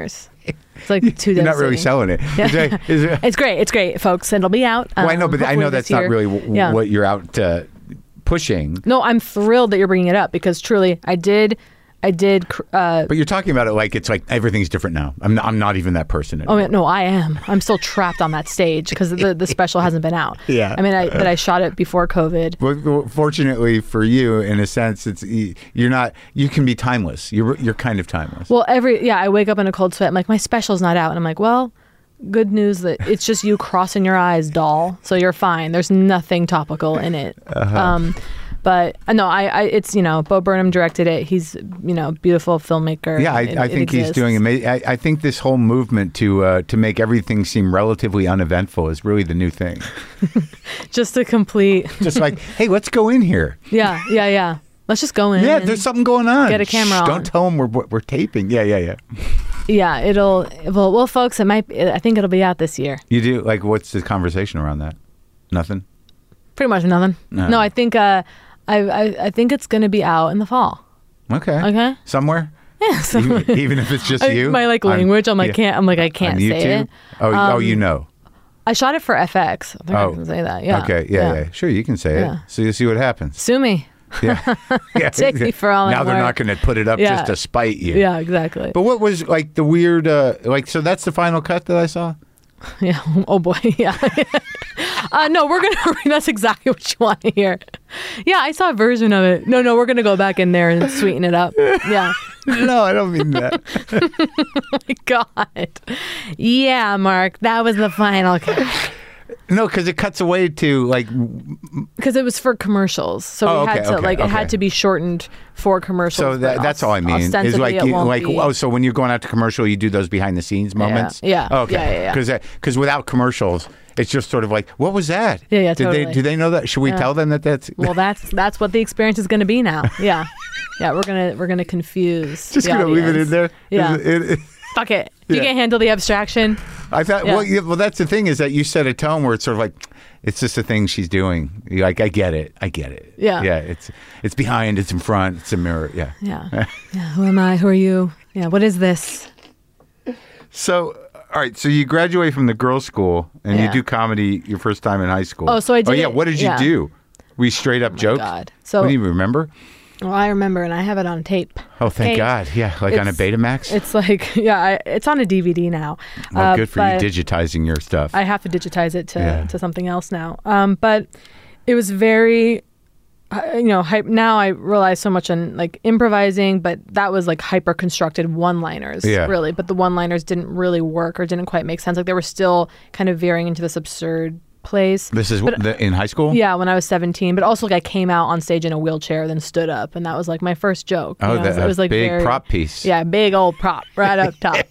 C: It's like too
A: You're not
C: devastating.
A: really selling it.
C: Yeah.
A: Is it- is it-
C: It's great. It's great, folks. And it'll be out.
A: well, I know,
C: um,
A: but I
C: hopefully
A: know
C: this
A: that's not
C: year.
A: really w-
C: Yeah.
A: what you're out uh, pushing.
C: No, I'm thrilled that you're bringing it up because truly, I did, I did. cr- Uh,
A: But you're talking about it like it's like everything's different now. I'm not, I'm not even that person
C: oh
A: anymore.
C: no, I am. I'm still trapped on that stage because the the special hasn't been out.
A: Yeah.
C: I mean, I but I shot it before COVID.
A: Well, fortunately for you, in a sense, it's you're not. You can be timeless. You're you're kind of timeless.
C: Well, every yeah, I wake up in a cold sweat. I'm like, my special's not out, and I'm like, well, good news that it's just you crossing your eyes, doll. So you're fine. There's nothing topical in it.
A: Uh-huh.
C: Um, but uh, no, I, I it's you know, Bo Burnham directed it. He's you know, beautiful filmmaker.
A: Yeah, I,
C: It-
A: I
C: it
A: think he's
C: exists.
A: doing amazing. I, I think this whole movement to uh, to make everything seem relatively uneventful is really the new thing.
C: Just a complete.
A: Just like, hey, let's go in here.
C: Yeah, yeah, yeah. Let's just go in.
A: Yeah,
C: and-
A: there's something going on.
C: Get a camera
A: Shh,
C: on.
A: Don't tell them we're we're taping. Yeah, yeah, yeah.
C: Yeah, it'll. Well, well, folks, it might. I think it'll be out this year.
A: You do like what's the conversation around that? Nothing.
C: Pretty much nothing.
A: No.
C: No, I think. Uh, I, I I think it's going to be out in the fall.
A: Okay.
C: Okay.
A: Somewhere.
C: Yeah. So
A: even, even if it's just
C: I-
A: you.
C: my like
A: On-
C: language, I'm like
A: yeah.
C: can't. I'm like I can't
A: On
C: say
A: YouTube?
C: it.
A: Oh, oh,
C: Um,
A: you know.
C: I shot it for F X. I think I
A: Oh.
C: can say that. Yeah.
A: Okay. Yeah, yeah. Sure, you can say
C: Yeah.
A: it. So you see what happens.
C: Sue me.
A: Yeah. yeah.
C: Take me for all I'm
A: Now they're not
C: worth.
A: going to put it up
C: Yeah.
A: just to spite you.
C: Yeah. Exactly.
A: But what was like the weird, uh, like, so that's the final cut that I saw?
C: Yeah. Oh boy. Yeah. uh, no, we're gonna. That's exactly what you want to hear. Yeah, I saw a version of it. No, no, we're gonna go back in there and sweeten it up. Yeah.
A: No, I don't mean that.
C: My God. Yeah, Mark, that was the final cut.
A: No, because it cuts away to like,
C: Because it was for commercials, so
A: Oh,
C: we had
A: okay,
C: to
A: okay,
C: like it
A: okay.
C: had to be shortened for commercials.
A: so
C: but
A: that, that's all I mean. Is
C: ostensibly
A: like,
C: it
A: you,
C: won't
A: like,
C: be.
A: oh, so when you're going out to commercial, you do those behind the scenes moments?
C: yeah.
A: Okay.
C: Yeah, yeah, yeah.
A: Because because without commercials, it's just sort of like, what was that?
C: Yeah, yeah,
A: Did they
C: totally.
A: do they know that? Should we
C: Yeah.
A: tell them that that's
C: Well, that's that's what the experience is going to be now. Yeah, yeah, we're gonna we're gonna confuse.
A: just
C: the
A: gonna leave it in
C: audience.
A: there?
C: Yeah.
A: Is it- it-
C: Fuck it. If
A: Yeah.
C: you can't handle the abstraction.
A: I thought,
C: Yeah.
A: well, yeah, well, that's the thing is that you set a tone where it's sort of like, it's just a thing she's doing. You're like, I get it, I get it.
C: Yeah.
A: yeah. It's it's behind, it's in front, it's a mirror. Yeah.
C: Yeah. Yeah. Who am I? Who are you? Yeah. What is this?
A: So, all right. So you graduate from the girls' school and you
C: Yeah.
A: do comedy your first time in high school.
C: Oh, so I
A: Oh
C: did
A: yeah.
C: it-
A: What did you
C: yeah.
A: do? We straight up joke.
C: God. So
A: What do you remember?
C: well, I remember, and I have it on tape.
A: Oh, thank
C: Okay.
A: God. Yeah, like on a
C: It's-
A: Betamax.
C: It's like yeah, I, it's on a D V D now.
A: Oh,
C: Uh,
A: good for
C: but
A: you digitizing your stuff.
C: I have to digitize it to
A: Yeah.
C: to something else now. Um, but it was very, uh, you know, hype. Now I realize so much on like improvising, but that was like hyper constructed one liners,
A: Yeah.
C: really. But the one liners didn't really work or didn't quite make sense. Like they were still kind of veering into this absurd place.
A: this is
C: But-
A: the, in high school.
C: Yeah, when I was seventeen, but also like I came out on stage in a wheelchair, then stood up, and that was like my first joke. you
A: Oh,
C: know?
A: that
C: it was like
A: big
C: very,
A: prop piece.
C: Yeah, big old prop right up top.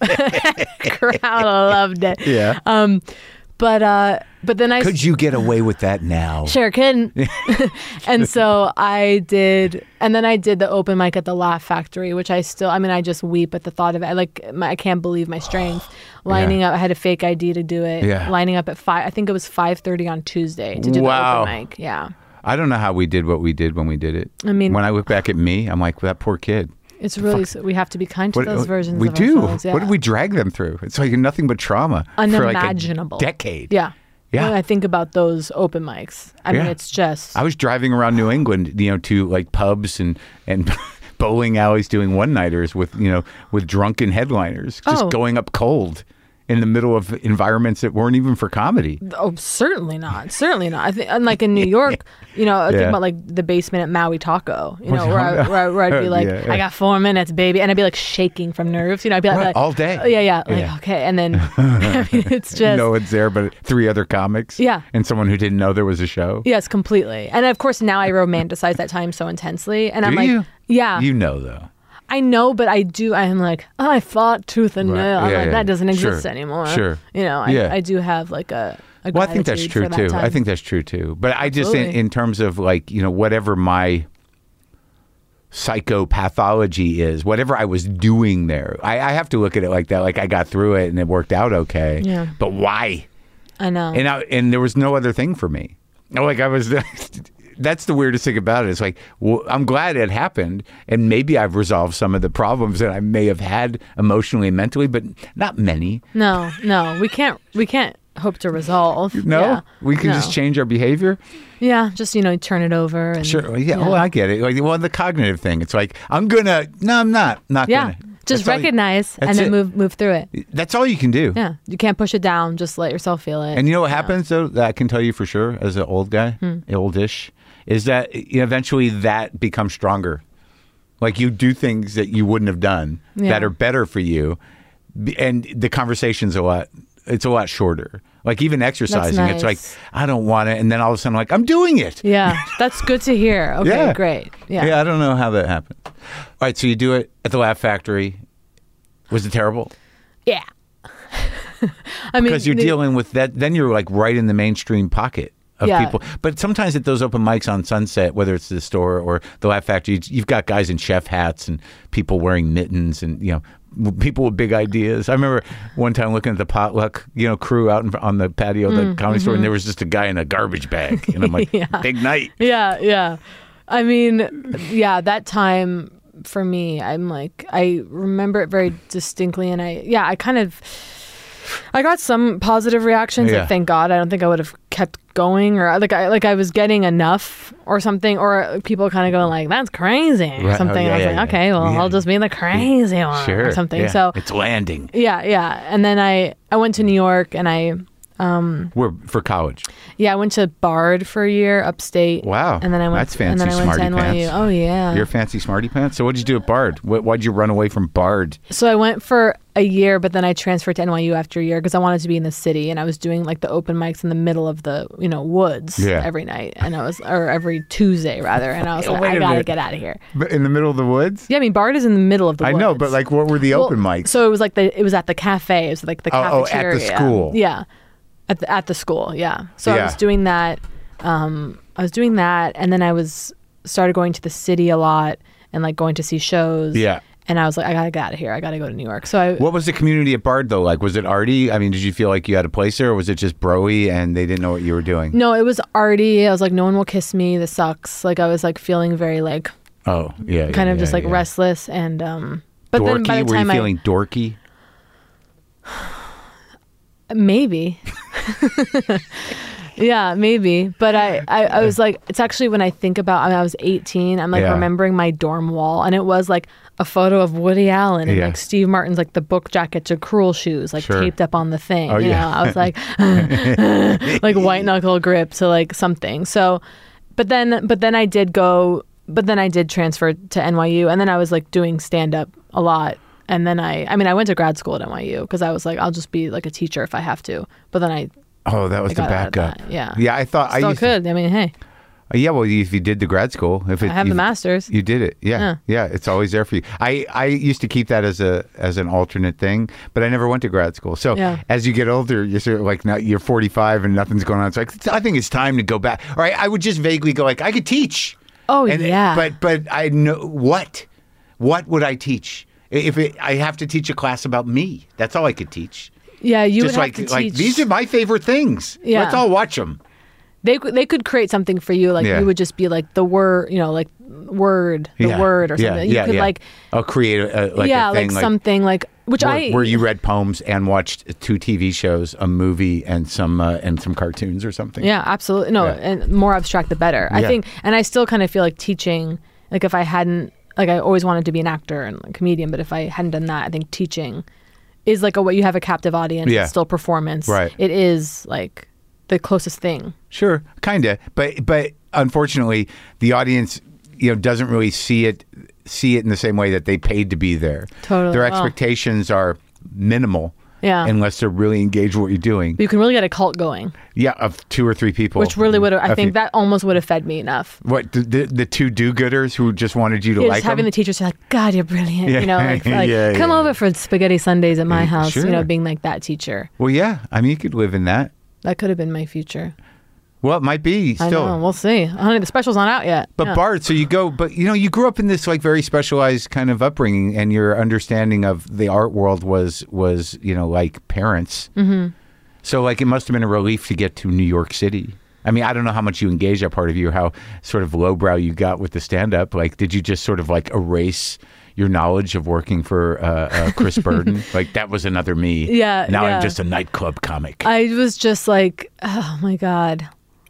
C: Crowd loved it.
A: Yeah.
C: Um, but uh, but then I
A: Could you get away with that now?
C: sure couldn't. And so I did, and then I did the open mic at the Laugh Factory, which I still, I mean, I just weep at the thought of it. I like, my, I can't believe my strength. Lining up, I had a fake I D to do it.
A: Yeah.
C: Lining up at five, I think it was five thirty on Tuesday to do
A: Wow.
C: the open mic. Yeah.
A: I don't know how we did what we did when we did it.
C: I mean-
A: when I look back at me, I'm like, that poor kid.
C: It's really, we have to be kind to
A: What-
C: those
A: what-
C: versions
A: we
C: of
A: do.
C: ourselves. Yeah.
A: What did we drag them through? It's like nothing but trauma for like a
C: Unimaginable.
A: decade.
C: Yeah.
A: Yeah.
C: When I think about those open mics, I mean,
A: Yeah.
C: it's just,
A: I was driving around New England, you know, to like pubs and and bowling alleys doing one-nighters with, you know, with drunken headliners, just
C: Oh.
A: going up cold in the middle of environments that weren't even for comedy.
C: oh, certainly not. Certainly not. I think, unlike in New York, you know, I think
A: Yeah.
C: about like the basement at Maui Taco, you know,
A: Oh,
C: where, I,
A: yeah.
C: where, I, where I'd be like,
A: Yeah, yeah.
C: I got four minutes, baby. And I'd be like shaking from nerves. You know, I'd be like,
A: Right,
C: like,
A: all day.
C: Oh, yeah, yeah. Like,
A: Yeah.
C: okay. And then, I mean, it's just,
A: No one's there but three other comics.
C: Yeah.
A: And someone who didn't know there was a show.
C: yes, completely. And of course, now I romanticize that time so intensely. And I'm
A: Do
C: like,
A: you?
C: yeah.
A: You know, though.
C: I know, but I do. I'm like, oh, I fought tooth and
A: Right.
C: nail. I'm
A: Yeah,
C: like,
A: yeah.
C: that doesn't exist
A: Sure.
C: anymore.
A: Sure.
C: You know, I,
A: Yeah.
C: I do have like a. a
A: Well, I think that's
C: gratitude
A: true
C: for that
A: too.
C: time.
A: I think that's true too. But I just, in,
C: Absolutely.
A: in terms of like, you know, whatever my psychopathology is, whatever I was doing there, I, I have to look at it like that. Like I got through it and it worked out okay.
C: Yeah.
A: But why?
C: I know.
A: And I, and there was no other thing for me. Like I was,
B: that's the weirdest thing about it. It's like, well, I'm glad it happened, and maybe I've resolved some of the problems that I may have had emotionally and mentally, but not many.
C: No, no, we can't. We can't hope to resolve.
B: No,
C: yeah.
B: we can
C: no.
B: just change our behavior.
C: Yeah, just you know, turn it over. And,
B: Sure. Yeah.
C: yeah.
B: Oh, I get it. Like, well, the cognitive thing. It's like I'm gonna. No, I'm not. Not
C: Yeah,
B: gonna.
C: just
B: That's all you-
C: recognize and
B: that's
C: then
B: it.
C: move move through it.
B: That's all you can do.
C: Yeah, you can't push it down. Just let yourself feel it.
B: And you know what happens though? That I can tell you for sure, as an old guy,
C: Hmm.
B: oldish, is that you know, eventually that becomes stronger. Like you do things that you wouldn't have done
C: Yeah.
B: that are better for you, B- and the conversation's a lot. It's a lot shorter. Like even exercising, it's like
C: nice.
B: I don't want it, and then all of a sudden, like I'm doing it.
C: Yeah, that's good to hear. Okay,
B: Yeah.
C: great. Yeah.
B: Yeah, I don't know how that happened. All right, so you do it at the Laugh Factory. Was it terrible?
C: Yeah. I mean,
B: Because you're
C: the-
B: dealing with that, then you're like right in the mainstream pocket of
C: Yeah.
B: people. But sometimes at those open mics on Sunset, whether it's the store or the Laugh Factory, you've got guys in chef hats and people wearing mittens and, you know, people with big ideas. I remember one time looking at the potluck, you know, crew out in, on the patio of the
C: Mm,
B: comedy store,
C: mm-hmm.
B: and there was just a guy in a garbage bag. And I'm like,
C: Yeah.
B: big night.
C: Yeah, yeah. I mean, yeah, that time for me, I'm like, I remember it very distinctly, and I, yeah, I kind of, I got some positive reactions.
B: Yeah.
C: Like, thank God. I don't think I would have kept going, or like, I like I was getting enough or something, or people kind of going like, "That's crazy" or
B: Right.
C: something.
B: Oh, yeah,
C: and I was
B: yeah,
C: like,
B: yeah.
C: "Okay, well,
B: Yeah.
C: I'll just be the crazy one
B: Sure.
C: or something."
B: Yeah.
C: So
B: it's landing.
C: yeah, yeah. And then I, I went to New York, and I,
B: We're for college.
C: yeah, I went to Bard for a year, upstate.
B: Wow.
C: And then I went.
B: That's fancy,
C: and then I went to
B: smarty
C: N Y U.
B: pants.
C: Oh yeah.
B: You're a fancy smarty pants. So what did you do at Bard? Wh- Why'd you run away from Bard?
C: So I went for a year, but then I transferred to N Y U after a year because I wanted to be in the city, and I was doing like the open mics in the middle of the you know woods
B: Yeah.
C: every night, and I was or every Tuesday rather, and I was like,
B: Wait
C: I
B: a
C: gotta
B: minute.
C: get out of here.
B: But in the middle of the woods?
C: Yeah, I mean Bard is in the middle of the
B: I
C: woods.
B: know, but like, what were the
C: Well,
B: open mics?
C: So it was like the it was at the cafe. It was like the
B: Oh, oh,
C: cafeteria.
B: at the school.
C: Yeah, at the at the school. Yeah. So I
B: Yeah.
C: was doing that. Um, I was doing that, and then I was started going to the city a lot and like going to see shows.
B: Yeah.
C: And I was like, I gotta get out of here. I gotta go to New York. So I
B: What was the community at Bard though? Like, was it arty? I mean, did you feel like you had a place there, or was it just broy and they didn't know what you were doing?
C: no, it was arty. I was like, no one will kiss me. This sucks. Like I was like feeling very like
B: Oh, yeah.
C: kind
B: yeah,
C: of just
B: yeah,
C: like
B: yeah.
C: restless and um. But
B: dorky?
C: then by the
B: were
C: time
B: you
C: I
B: feeling dorky?
C: maybe. Yeah, maybe. But I, I, I was like, it's actually when I think about, I, mean, I was eighteen, I'm like
B: Yeah.
C: remembering my dorm wall, and it was like a photo of Woody Allen and
B: Yeah.
C: like Steve Martin's like the book jacket to Cruel Shoes, like
B: Sure.
C: taped up on the thing.
B: Oh,
C: you
B: yeah.
C: know, I was like, like white knuckle grip to like something. So, but then, but then I did go, but then I did transfer to N Y U, and then I was like doing stand up a lot. And then I, I mean, I went to grad school at N Y U because I was like, I'll just be like a teacher if I have to. But then I
B: Oh, that was
C: I
B: the
C: got out of
B: backup.
C: that, yeah.
B: Yeah, I thought I
C: still
B: used to-
C: could. I mean, hey,
B: Uh, yeah, well, if you did the grad school, if it,
C: I have the
B: you-
C: master's.
B: you did it. Yeah,
C: Yeah.
B: yeah, it's always there for you. I, I used to keep that as a as an alternate thing, but I never went to grad school. So
C: Yeah.
B: as you get older, you're sort of like now you're forty-five and nothing's going on. It's like I think it's time to go back. All right, I would just vaguely go like I could teach.
C: Oh,
B: And-
C: yeah.
B: but but I know what what would I teach if it, I have to teach a class about me? That's all I could teach.
C: Yeah, you
B: just
C: would
B: like
C: have to
B: like
C: teach.
B: these are my favorite things.
C: Yeah.
B: Let's all watch them.
C: they could they could create something for you. Like
B: Yeah.
C: you would just be like the word, you know, like word, the
B: Yeah.
C: word or
B: Yeah,
C: something. You
B: yeah,
C: could
B: yeah.
C: like
B: I'll create a, a- like
C: yeah,
B: a thing
C: like, something like which
B: where,
C: I
B: where you read poems and watched two T V shows, a movie, and some uh, and some cartoons or something.
C: yeah, absolutely no,
B: Yeah.
C: and more abstract the better. I
B: Yeah.
C: think, and I still kind of feel like teaching. Like if I hadn't, like I always wanted to be an actor and a comedian, but if I hadn't done that, I think teaching is like a what you have a captive audience.
B: Yeah.
C: It's still performance.
B: Right.
C: It is like the closest thing.
B: Sure, kind of, but but unfortunately, the audience, you know, doesn't really see it see it in the same way that they paid to be there.
C: Totally.
B: Their
C: Oh.
B: expectations are minimal.
C: Yeah.
B: Unless they're really engaged with what you're doing.
C: But you can really get a cult going,
B: Yeah, of two or three people.
C: which really would have. I
B: If
C: think
B: you-
C: that almost would have fed me enough.
B: What the, the, the two do-gooders who just wanted you to
C: Yeah,
B: like
C: just having
B: them?
C: the teachers say like, God, you're brilliant.
B: Yeah.
C: You know, like, like
B: Yeah,
C: come
B: yeah.
C: over for spaghetti Sundays at my
B: Yeah,
C: house. You
B: sure.
C: know, being like that teacher.
B: Well, yeah. I mean, you could live in that.
C: That could have been my future.
B: Well, it might be
C: I
B: still.
C: know. We'll see. Honey, the special's not out yet.
B: But
C: Yeah.
B: Bart, so you go, but you know, you grew up in this like very specialized kind of upbringing, and your understanding of the art world was was you know like parents. Mm-hmm. So like it must have been a relief to get to New York City. I mean, I don't know how much you engage that part of you, or how sort of lowbrow you got with the stand-up. Like, did you just sort of like erase your knowledge of working for uh, uh, Chris Burden? Like, that was another me.
C: Yeah.
B: Now
C: yeah.
B: I'm just a nightclub comic.
C: I was just like, oh my God.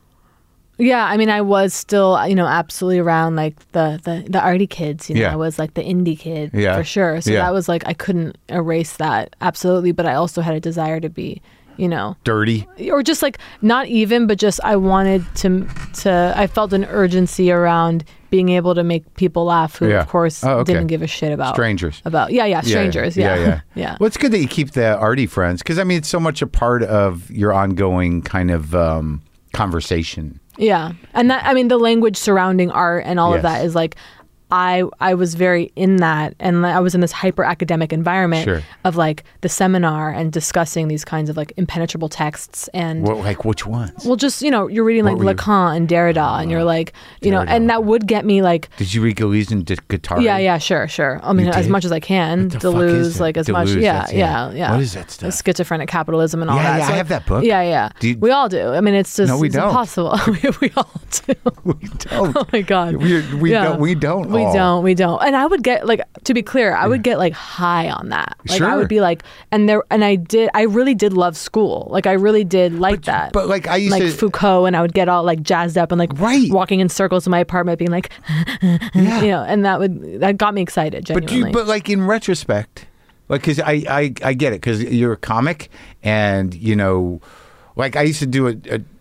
C: Yeah, I mean, I was still, you know, absolutely around like the the, the arty kids. You know,
B: Yeah.
C: I was like the indie kid
B: Yeah.
C: for sure. So
B: Yeah.
C: that was like, I couldn't erase that absolutely. But I also had a desire to be, you know,
B: Dirty.
C: or just like not even, but just I wanted to to. I felt an urgency around being able to make people laugh who,
B: Yeah.
C: of course,
B: Oh, okay.
C: didn't give a shit about
B: Strangers.
C: About yeah, yeah, strangers. Yeah,
B: yeah, yeah.
C: yeah.
B: Well, it's good that you keep the arty friends, because I mean, it's so much a part of your ongoing kind of um, conversation.
C: Yeah. And that, I mean, the language surrounding art and all
B: Yes.
C: of that is like, I I was very in that, and I was in this hyper academic environment
B: Sure.
C: of like the seminar and discussing these kinds of like impenetrable texts and
B: What, like which ones?
C: well, just you know, you're reading like
B: What were you-
C: Lacan and Derrida, and you're like, you know,
B: Derrida.
C: and that would get me like,
B: Did you read Deleuze and D- Guattari?
C: yeah, yeah, sure, sure. I mean,
B: You
C: as
B: did?
C: much as I can,
B: What the fuck is
C: Deleuze,
B: that?
C: like as much,
B: Deleuze,
C: yeah,
B: that's-
C: yeah,
B: yeah.
C: yeah.
B: What is that stuff?
C: Schizophrenic capitalism and all
B: Yeah,
C: that.
B: yeah, I have that book.
C: Yeah, yeah.
B: Do you-
C: we all do. I mean, it's just
B: No, we
C: it's
B: don't.
C: impossible. we, we all do.
B: We don't.
C: Oh my God.
B: We, we
C: Yeah.
B: don't. We don't.
C: We
B: all.
C: don't. We don't. And I would get like, to be clear, I would get like high on that. Like I
B: Sure.
C: would be like, and there, and I did, I really did love school. Like I really did like that.
B: But like I used
C: like
B: to.
C: Foucault, and I would get all like jazzed up and like
B: Right.
C: walking in circles in my apartment, being like,
B: Yeah.
C: you know, and that would that got me excited.
B: But
C: Genuinely.
B: you, but like in retrospect, like because I, I I get it, because you're a comic, and you know, like I used to do a,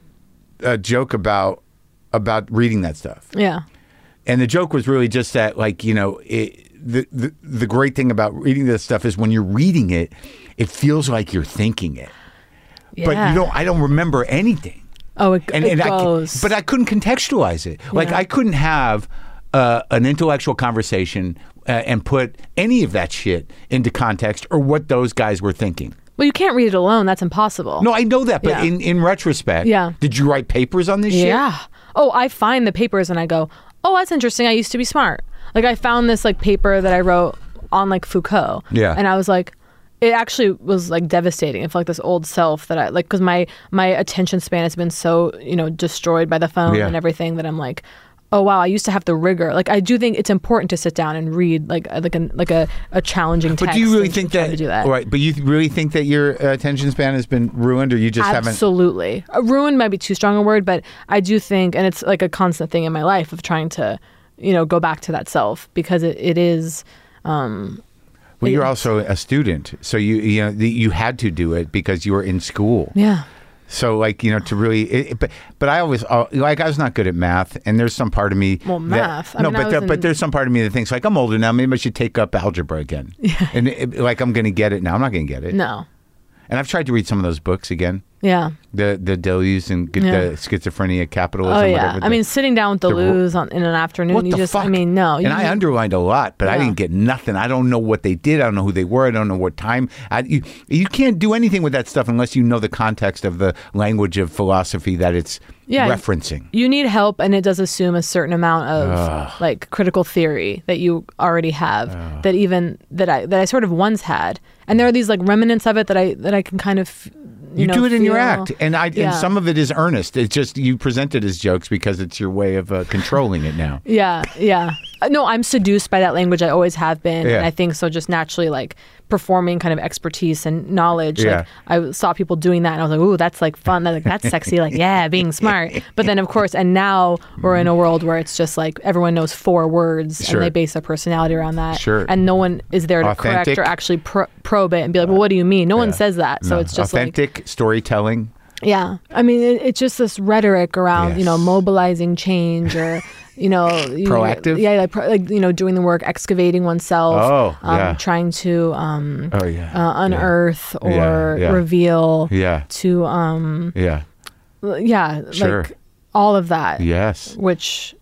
B: a a joke about about reading that stuff,
C: yeah,
B: and the joke was really just that, like, you know, it, the the the great thing about reading this stuff is when you're reading it, it feels like you're thinking it,
C: yeah.
B: but you don't. I don't remember anything.
C: Oh, it,
B: and,
C: it
B: and
C: goes.
B: I, but I couldn't contextualize it. Like
C: Yeah.
B: I couldn't have uh, an intellectual conversation uh, and put any of that shit into context or what those guys were thinking.
C: well, you can't read it alone. That's impossible.
B: No, I know that, but
C: Yeah.
B: in, in retrospect,
C: Yeah.
B: did you write papers on this shit?
C: Yeah. Oh, I find the papers and I go, oh, that's interesting. I used to be smart. Like I found this like paper that I wrote on like Foucault.
B: Yeah.
C: And I was like, it actually was like devastating. I feel like this old self that I like, because my my attention span has been so, you know, destroyed by the phone
B: Yeah.
C: and everything that I'm like, oh wow, I used to have the rigor. Like I do think it's important to sit down and read like a, like a like a, a challenging text.
B: But do you really
C: and
B: think
C: try
B: that,
C: to do that?
B: right? But you really think that your uh, attention span has been ruined, or you just haven't?
C: Absolutely. Uh, Ruined might be too strong a word, but I do think, and it's like a constant thing in my life of trying to, you know, go back to that self, because it, it is. Um,
B: Well, you're
C: it-
B: also a student, so you you know the, you had to do it because you were in school.
C: yeah.
B: So, like, you know, to really, it, it- but but I always uh, like I was not good at math, and there's some part of me.
C: Well,
B: that-
C: math. I
B: no,
C: mean, I
B: but
C: was
B: there,
C: in-
B: but there's some part of me that thinks like I'm older now. Maybe I should take up algebra again. Yeah. And it, like I'm going to get it now. I'm not going to get it.
C: No.
B: And I've tried to read some of those books again.
C: Yeah.
B: The the Deleuze and g-
C: Yeah.
B: the schizophrenia, capitalism.
C: Oh yeah.
B: Whatever,
C: I
B: the-
C: mean, sitting down with
B: the-
C: Deleuze on, in an afternoon,
B: What
C: you
B: the
C: just.
B: fuck?
C: I mean, no. You,
B: and I underlined a lot, but I
C: Yeah.
B: didn't get nothing. I don't know what they did. I don't know who they were. I don't know what time. I, you, you can't do anything with that stuff unless you know the context of the language of philosophy that it's
C: Yeah.
B: referencing.
C: You need help, and it does assume a certain amount of like critical theory that you already have. That even that I that I sort of once had, and there are these like remnants of it that I that I can kind of. You,
B: You
C: know,
B: do it in your
C: feel-
B: act, and I
C: Yeah.
B: and some of it is earnest. It's just you present it as jokes because it's your way of uh, controlling it now.
C: Yeah, yeah. Uh, No, I'm seduced by that language. I always have been,
B: Yeah.
C: and I think so. Just naturally, like performing kind of expertise and knowledge.
B: Yeah.
C: Like I saw people doing that, and I was like, "Ooh, that's like fun. Like that's sexy. Like yeah, being smart." But then, of course, and now we're in a world where it's just like everyone knows four words,
B: Sure.
C: and they base their personality around that.
B: Sure.
C: And no one is there to
B: Authentic.
C: correct or actually pro- probe it and be like, "Well, what do you mean?" No one says that. So
B: No.
C: it's just like.
B: authentic storytelling.
C: Yeah. I mean, it, it's just this rhetoric around, you know,
B: Yes.
C: mobilizing change or, you know, you-
B: Proactive?
C: Yeah. Like, pro- like, you know, doing the work, excavating oneself.
B: Oh,
C: um,
B: yeah.
C: Trying to um,
B: Oh yeah,
C: uh, unearth
B: Yeah,
C: or
B: yeah.
C: reveal
B: yeah,
C: to, um,
B: yeah,
C: yeah,
B: Sure.
C: like all of that,
B: yes.
C: which,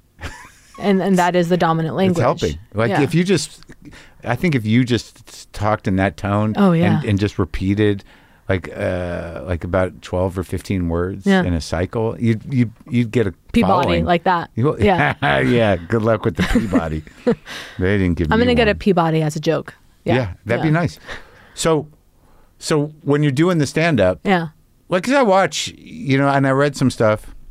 C: and, and that is the dominant language.
B: It's helping. Like
C: Yeah.
B: if you just, I think if you just talked in that tone,
C: Oh, yeah.
B: and, and just repeated like uh, like about twelve or fifteen words
C: Yeah.
B: in a cycle, you'd you you'd get a
C: Peabody,
B: following.
C: like that.
B: You-
C: Yeah.
B: yeah. Good luck with the Peabody. They didn't give
C: I'm
B: me
C: going to get a
B: one.
C: Peabody as a joke. Yeah.
B: Yeah, that'd be
C: Yeah.
B: nice. So, so when you're doing the stand up,
C: Yeah.
B: like, 'cause I watch, you know, and I read some stuff,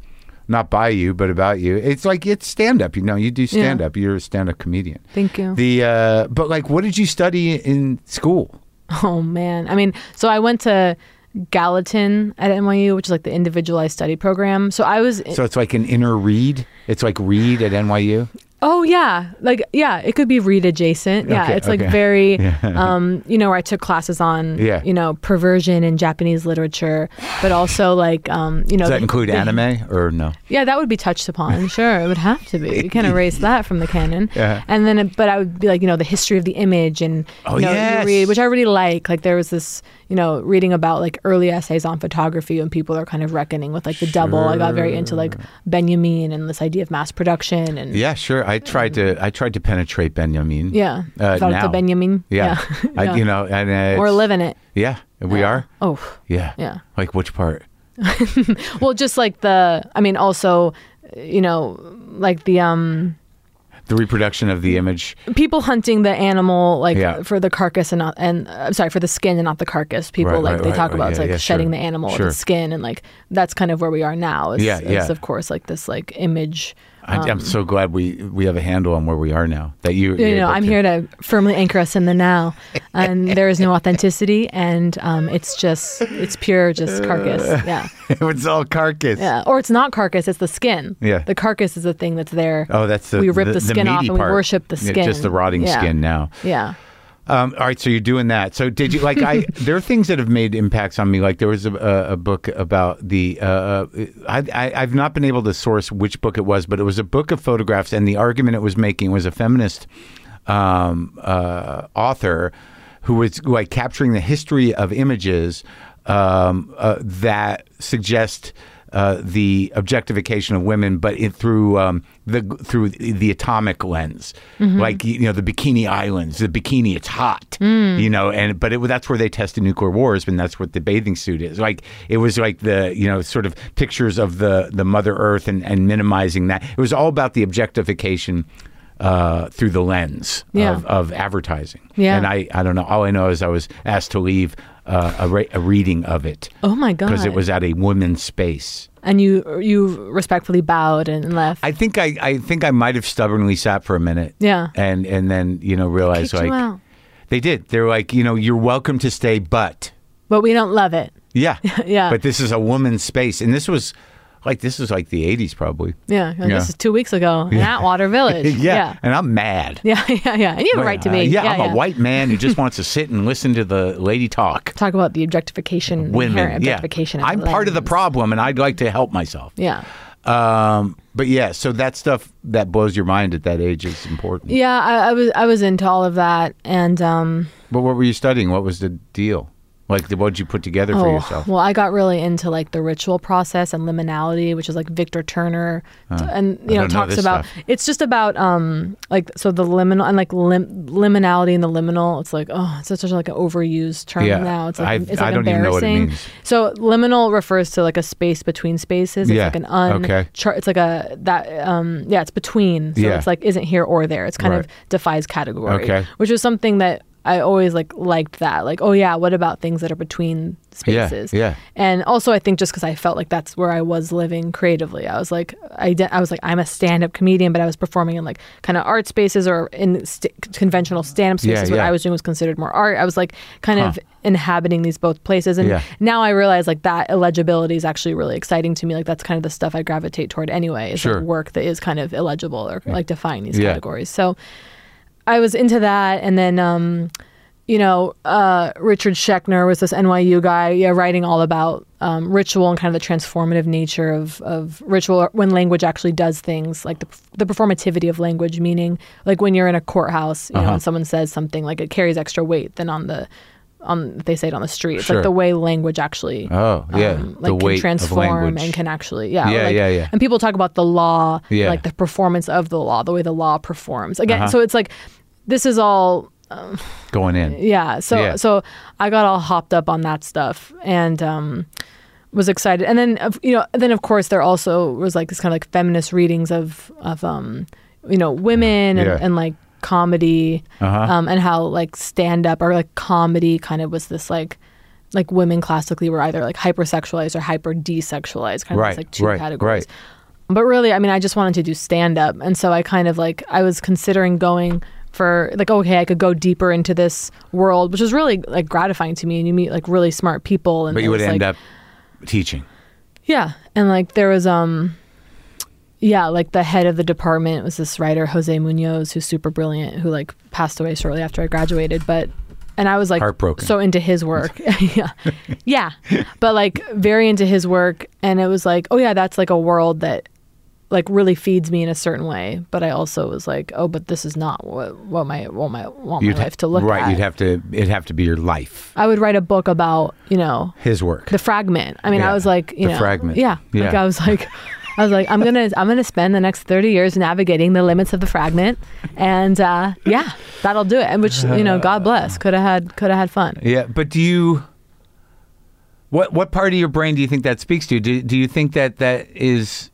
A: not by you, but about you. It's like it's stand up. You know, you do stand up. Yeah. You're a stand up comedian.
C: Thank you.
A: The uh, but like, what did you study in school?
C: Oh man, I mean, so I went to Gallatin at N Y U, which is like the individualized study program. So I was.
A: So it's like an inner read. It's like read at N Y U.
C: Oh yeah, like yeah, it could be read adjacent. Yeah,
A: okay,
C: it's like
A: okay.
C: very, yeah. um, you know, where I took classes on,
A: yeah.
C: you know, perversion in Japanese literature, but also like, um, you know,
A: does that
C: the,
A: include
C: the,
A: anime or no?
C: Yeah, that would be touched upon. Sure, it would have to be. You can't erase that from the canon.
A: Yeah.
C: And then, but I would be like, you know, the history of the image and
A: oh,
C: you know,
A: yes.
C: you read, which I really like. Like there was this, you know, reading about like early essays on photography and people are kind of reckoning with like the
A: sure.
C: double. I got very into like Benjamin and this idea of mass production and
A: yeah, sure. I tried to. I tried to penetrate Benjamin.
C: Yeah.
A: Uh, now.
C: Benjamin.
A: Yeah.
C: yeah.
A: I, you know, and uh,
C: or live in it.
A: Yeah, we
C: yeah.
A: are.
C: Oh.
A: Yeah.
C: Yeah.
A: Like which part?
C: Well, just like the. I mean, also, you know, like the um.
A: The reproduction of the image.
C: People hunting the animal, like
A: yeah.
C: for the carcass and not, and uh, I'm sorry, for the skin and not the carcass. People
A: right,
C: like
A: right,
C: they
A: right,
C: talk
A: right,
C: about
A: yeah,
C: it's like
A: yeah,
C: shedding
A: sure.
C: the animal
A: sure.
C: with the skin, and like that's kind of where we are now. Is,
A: yeah, yeah.
C: is of course like this like image.
A: I,
C: um,
A: I'm so glad we we have a handle on where we are now. That you,
C: you know, I'm
A: to...
C: here to firmly anchor us in the now, and there is no authenticity, and um, it's just it's pure just carcass. Yeah,
A: it's all carcass.
C: Yeah, or it's not carcass; it's the skin.
A: Yeah,
C: the carcass is the thing that's there.
A: Oh, that's the
C: we rip the, the skin
A: the
C: off and
A: part.
C: we worship the skin.
A: Yeah, just the rotting
C: yeah.
A: skin now.
C: Yeah.
A: Um, all right, so you're doing that. So did you like? I there are things that have made impacts on me. Like there was a, a, a book about the. Uh, I, I I've not been able to source which book it was, but it was a book of photographs, and the argument it was making was a feminist um, uh, author who was like capturing the history of images um, uh, that suggest. Uh, the objectification of women, but it through um, the through the atomic lens, mm-hmm. like you know the Bikini Islands, the bikini, it's hot, mm. you know, and but it, that's where they tested nuclear wars, and that's what the bathing suit is. Like it was like the you know sort of pictures of the the Mother Earth and, and minimizing that. It was all about the objectification. Uh, through the lens
C: yeah.
A: of, of advertising.
C: Yeah.
A: And I, I don't know. All I know is I was asked to leave uh, a, re- a reading of it.
C: Oh, my God.
A: Because it was at a women's space.
C: And you you respectfully bowed and left.
A: I think I, I think I might have stubbornly sat for a minute.
C: Yeah.
A: And and then, you know, realized
C: Kicked
A: like...
C: you out.
A: They did. They were like, you know, you're welcome to stay, but...
C: But we don't love it.
A: Yeah.
C: yeah.
A: But this is a woman's space. And this was... Like, this is like the eighties, probably.
C: Yeah.
A: yeah.
C: This is two weeks ago in
A: yeah.
C: Atwater Village.
A: yeah.
C: yeah.
A: And I'm mad.
C: Yeah, yeah, yeah. And you have a right to be.
A: Uh, yeah,
C: yeah,
A: I'm
C: yeah.
A: a white man who just wants to sit and listen to the lady talk.
C: Talk about the objectification.
A: Women.
C: Objectification.
A: Yeah. I'm part of the problem, and I'd like to help myself.
C: Yeah.
A: Um, but yeah, so that stuff that blows your mind at that age is important.
C: Yeah, I, I was I was into all of that. And um,
A: But what were you studying? What was the deal? Like, what did you put together for
C: oh,
A: yourself?
C: Well, I got really into like the ritual process and liminality, which is like Victor Turner,
A: uh,
C: and you know,
A: know
C: talks about.
A: Stuff.
C: It's just about um like so the liminal and like lim, liminality and the liminal. It's like oh, it's such a, like an overused term
A: yeah.
C: now. It's like
A: I've,
C: it's like
A: I don't even know what it
C: embarrassing.
A: means.
C: So liminal refers to like a space between spaces. It's
A: yeah.
C: like an un.
A: Okay.
C: Char- it's like a that um yeah. It's between. So
A: yeah.
C: it's like isn't here or there. It's kind
A: right.
C: of defies category.
A: Okay.
C: Which was something that. I always like liked that. Like, oh yeah, what about things that are between spaces?
A: Yeah, yeah.
C: And also, I think just because I felt like that's where I was living creatively, I was like, I, de- I was like, I'm a stand-up comedian, but I was performing in like kind of art spaces or in st- conventional stand-up spaces.
A: Yeah,
C: what
A: yeah.
C: I was doing was considered more art. I was like kind
A: huh.
C: of inhabiting these both places, and
A: yeah.
C: now I realize like that illegibility is actually really exciting to me. Like that's kind of the stuff I gravitate toward anyway. Is
A: sure.
C: like work that is kind of illegible or
A: yeah.
C: like defying these
A: yeah.
C: categories. So I was into that, and then. um You know, uh, Richard Schechner was this N Y U guy, yeah, writing all about um, ritual and kind of the transformative nature of, of ritual when language actually does things, like the the performativity of language, meaning like when you're in a courthouse, you
A: uh-huh.
C: know, and someone says something, like it carries extra weight than on the on they say it on the street. It's
A: sure.
C: like the way language actually,
A: oh yeah,
C: um, like
A: the
C: can
A: weight
C: transform
A: of language.
C: and can actually, yeah,
A: yeah,
C: like,
A: yeah, yeah.
C: And people talk about the law,
A: yeah.
C: like the performance of the law, the way the law performs. Again,
A: uh-huh.
C: so it's like this is all. Um,
A: going in.
C: Yeah. So
A: yeah.
C: so I got all hopped up on that stuff and um, was excited. And then you know, then of course there also was like this kind of like feminist readings of of um, you know, women and,
A: yeah.
C: and like comedy
A: uh-huh.
C: um, and how like stand up or like comedy kind of was this like like women classically were either like hypersexualized or hyper desexualized, kind of
A: right.
C: this, like two
A: right.
C: categories.
A: Right.
C: But really, I mean, I just wanted to do stand-up. And so I kind of like, I was considering going for like, okay, I could go deeper into this world, which is really like gratifying to me. And you meet like really smart people. And
A: But you would end
C: like,
A: up teaching.
C: Yeah. And like there was, um, yeah, like the head of the department was this writer, Jose Munoz, who's super brilliant, who like passed away shortly after I graduated. But, and I was like
A: Heartbroken.
C: so into his work. yeah. Yeah. But like very into his work. And it was like, oh yeah, that's like a world that like really feeds me in a certain way. But I also was like, oh, but this is not what, what my, what my, want my
A: You'd ha-
C: life to look
A: right,
C: at.
A: You'd have to, it'd have to be your life.
C: I would write a book about, you know,
A: His work.
C: the fragment. I mean,
A: Yeah,
C: I was like, you
A: the
C: know,
A: fragment.
C: Yeah.
A: Yeah.
C: Like I was like, I was like, I'm gonna, I'm gonna spend the next thirty years navigating the limits of the fragment, and uh, yeah, that'll do it. And which, you know, God bless, could have had, could have had fun.
A: Yeah, but do you? What what part of your brain do you think that speaks to? Do do you think that that is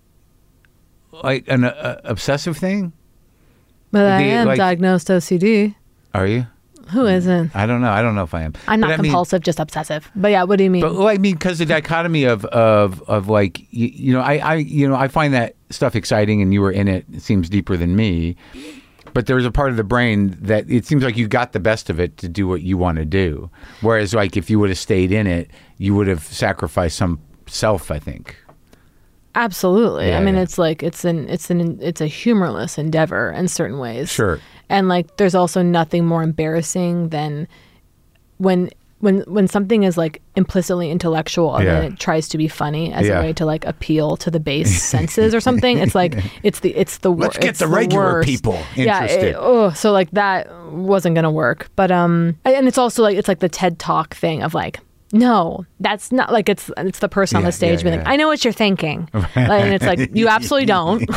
A: like an uh, obsessive thing?
C: But I
A: Do you,
C: am
A: like-
C: diagnosed O C D.
A: Are you?
C: Who isn't?
A: I don't know. I don't know if I am.
C: I'm not
A: But I mean-
C: compulsive, just obsessive. But yeah, what do you mean?
A: But well, I mean, because the dichotomy of of of like you, you know, I, I you know I find that stuff exciting, and you were in it. It seems deeper than me. But there's a part of the brain that it seems like you got the best of it to do what you want to do. Whereas, like, if you would have stayed in it, you would have sacrificed some self, I think.
C: Absolutely.
A: Yeah,
C: I mean,
A: yeah.
C: it's like it's an it's an it's a humorless endeavor in certain ways.
A: Sure.
C: And like, there's also nothing more embarrassing than when when when something is like implicitly intellectual and
A: Yeah.
C: then it tries to be funny as
A: Yeah.
C: a way to like appeal to the base senses or something. It's like it's the it's the wor-
A: Let's get
C: it's
A: the regular
C: worst.
A: people
C: Yeah.
A: interested.
C: It, oh, so like that wasn't gonna work. But um, and it's also like it's like the TED Talk thing of like. No, that's not like it's it's the person on
A: Yeah,
C: the stage
A: yeah,
C: being like,
A: yeah.
C: I know what you're thinking. Like, and it's like, you absolutely don't.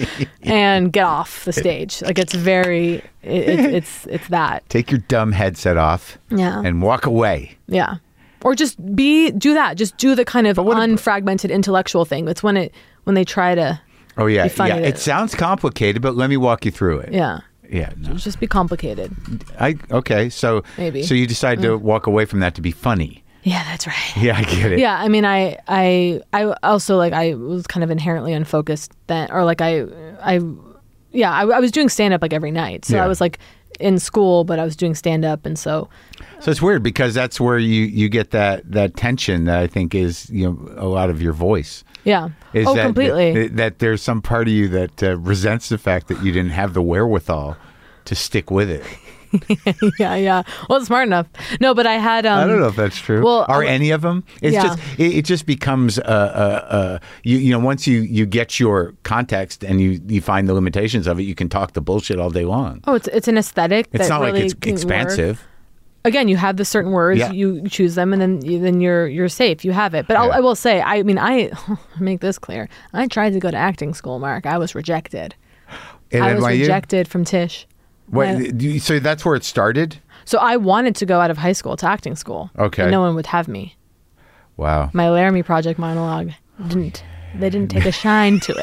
C: And get off the stage. Like it's very, it, it's, it's, it's that.
A: Take your dumb headset off
C: Yeah.
A: and walk away.
C: Yeah. Or just be, do that. Just do the kind of
A: what ab-
C: unfragmented intellectual thing. It's when it, when they try to,
A: Oh, yeah.
C: Be funny
A: Yeah.
C: to-
A: It sounds complicated, but let me walk you through it.
C: yeah,
A: Yeah. No.
C: just be complicated.
A: I Okay. So,
C: Maybe.
A: so you decide to walk away from that to be funny.
C: Yeah, that's right.
A: Yeah, I get it.
C: Yeah, I mean, I, I, I also like I was kind of inherently unfocused then, or like I, I, yeah, I, I was doing stand up like every night. So
A: Yeah.
C: I was like in school, but I was doing stand up, and so
A: So it's weird because that's where you, you get that, that tension that I think is, you know, a lot of your voice.
C: yeah.
A: Is
C: Oh,
A: that,
C: completely.
A: That, that there's some part of you that uh, resents the fact that you didn't have the wherewithal to stick with it.
C: yeah, yeah. Well, smart enough. No, but I had. Um,
A: I don't know if that's true.
C: well,
A: Are
C: I-
A: any of them? It's
C: Yeah.
A: just it, it just becomes uh, uh, uh, you you know once you, you get your context and you, you find the limitations of it, you can talk the bullshit all day long.
C: Oh, it's it's an aesthetic.
A: It's
C: that
A: not
C: really
A: like it's
C: can work.
A: expansive.
C: Again, you have the certain words,
A: Yeah.
C: you choose them, and then you, then you're you're safe. You have it. But I'll,
A: Yeah.
C: I will say, I mean, I make this clear. I tried to go to acting school, Mark. I was rejected.
A: At
C: I was
A: N Y U?
C: rejected from Tisch.
A: What,
C: I-
A: do you- so that's where it started.
C: So I wanted to go out of high school to acting school.
A: Okay.
C: And no one would have me.
A: Wow.
C: My Laramie Project monologue didn't. They didn't take a shine to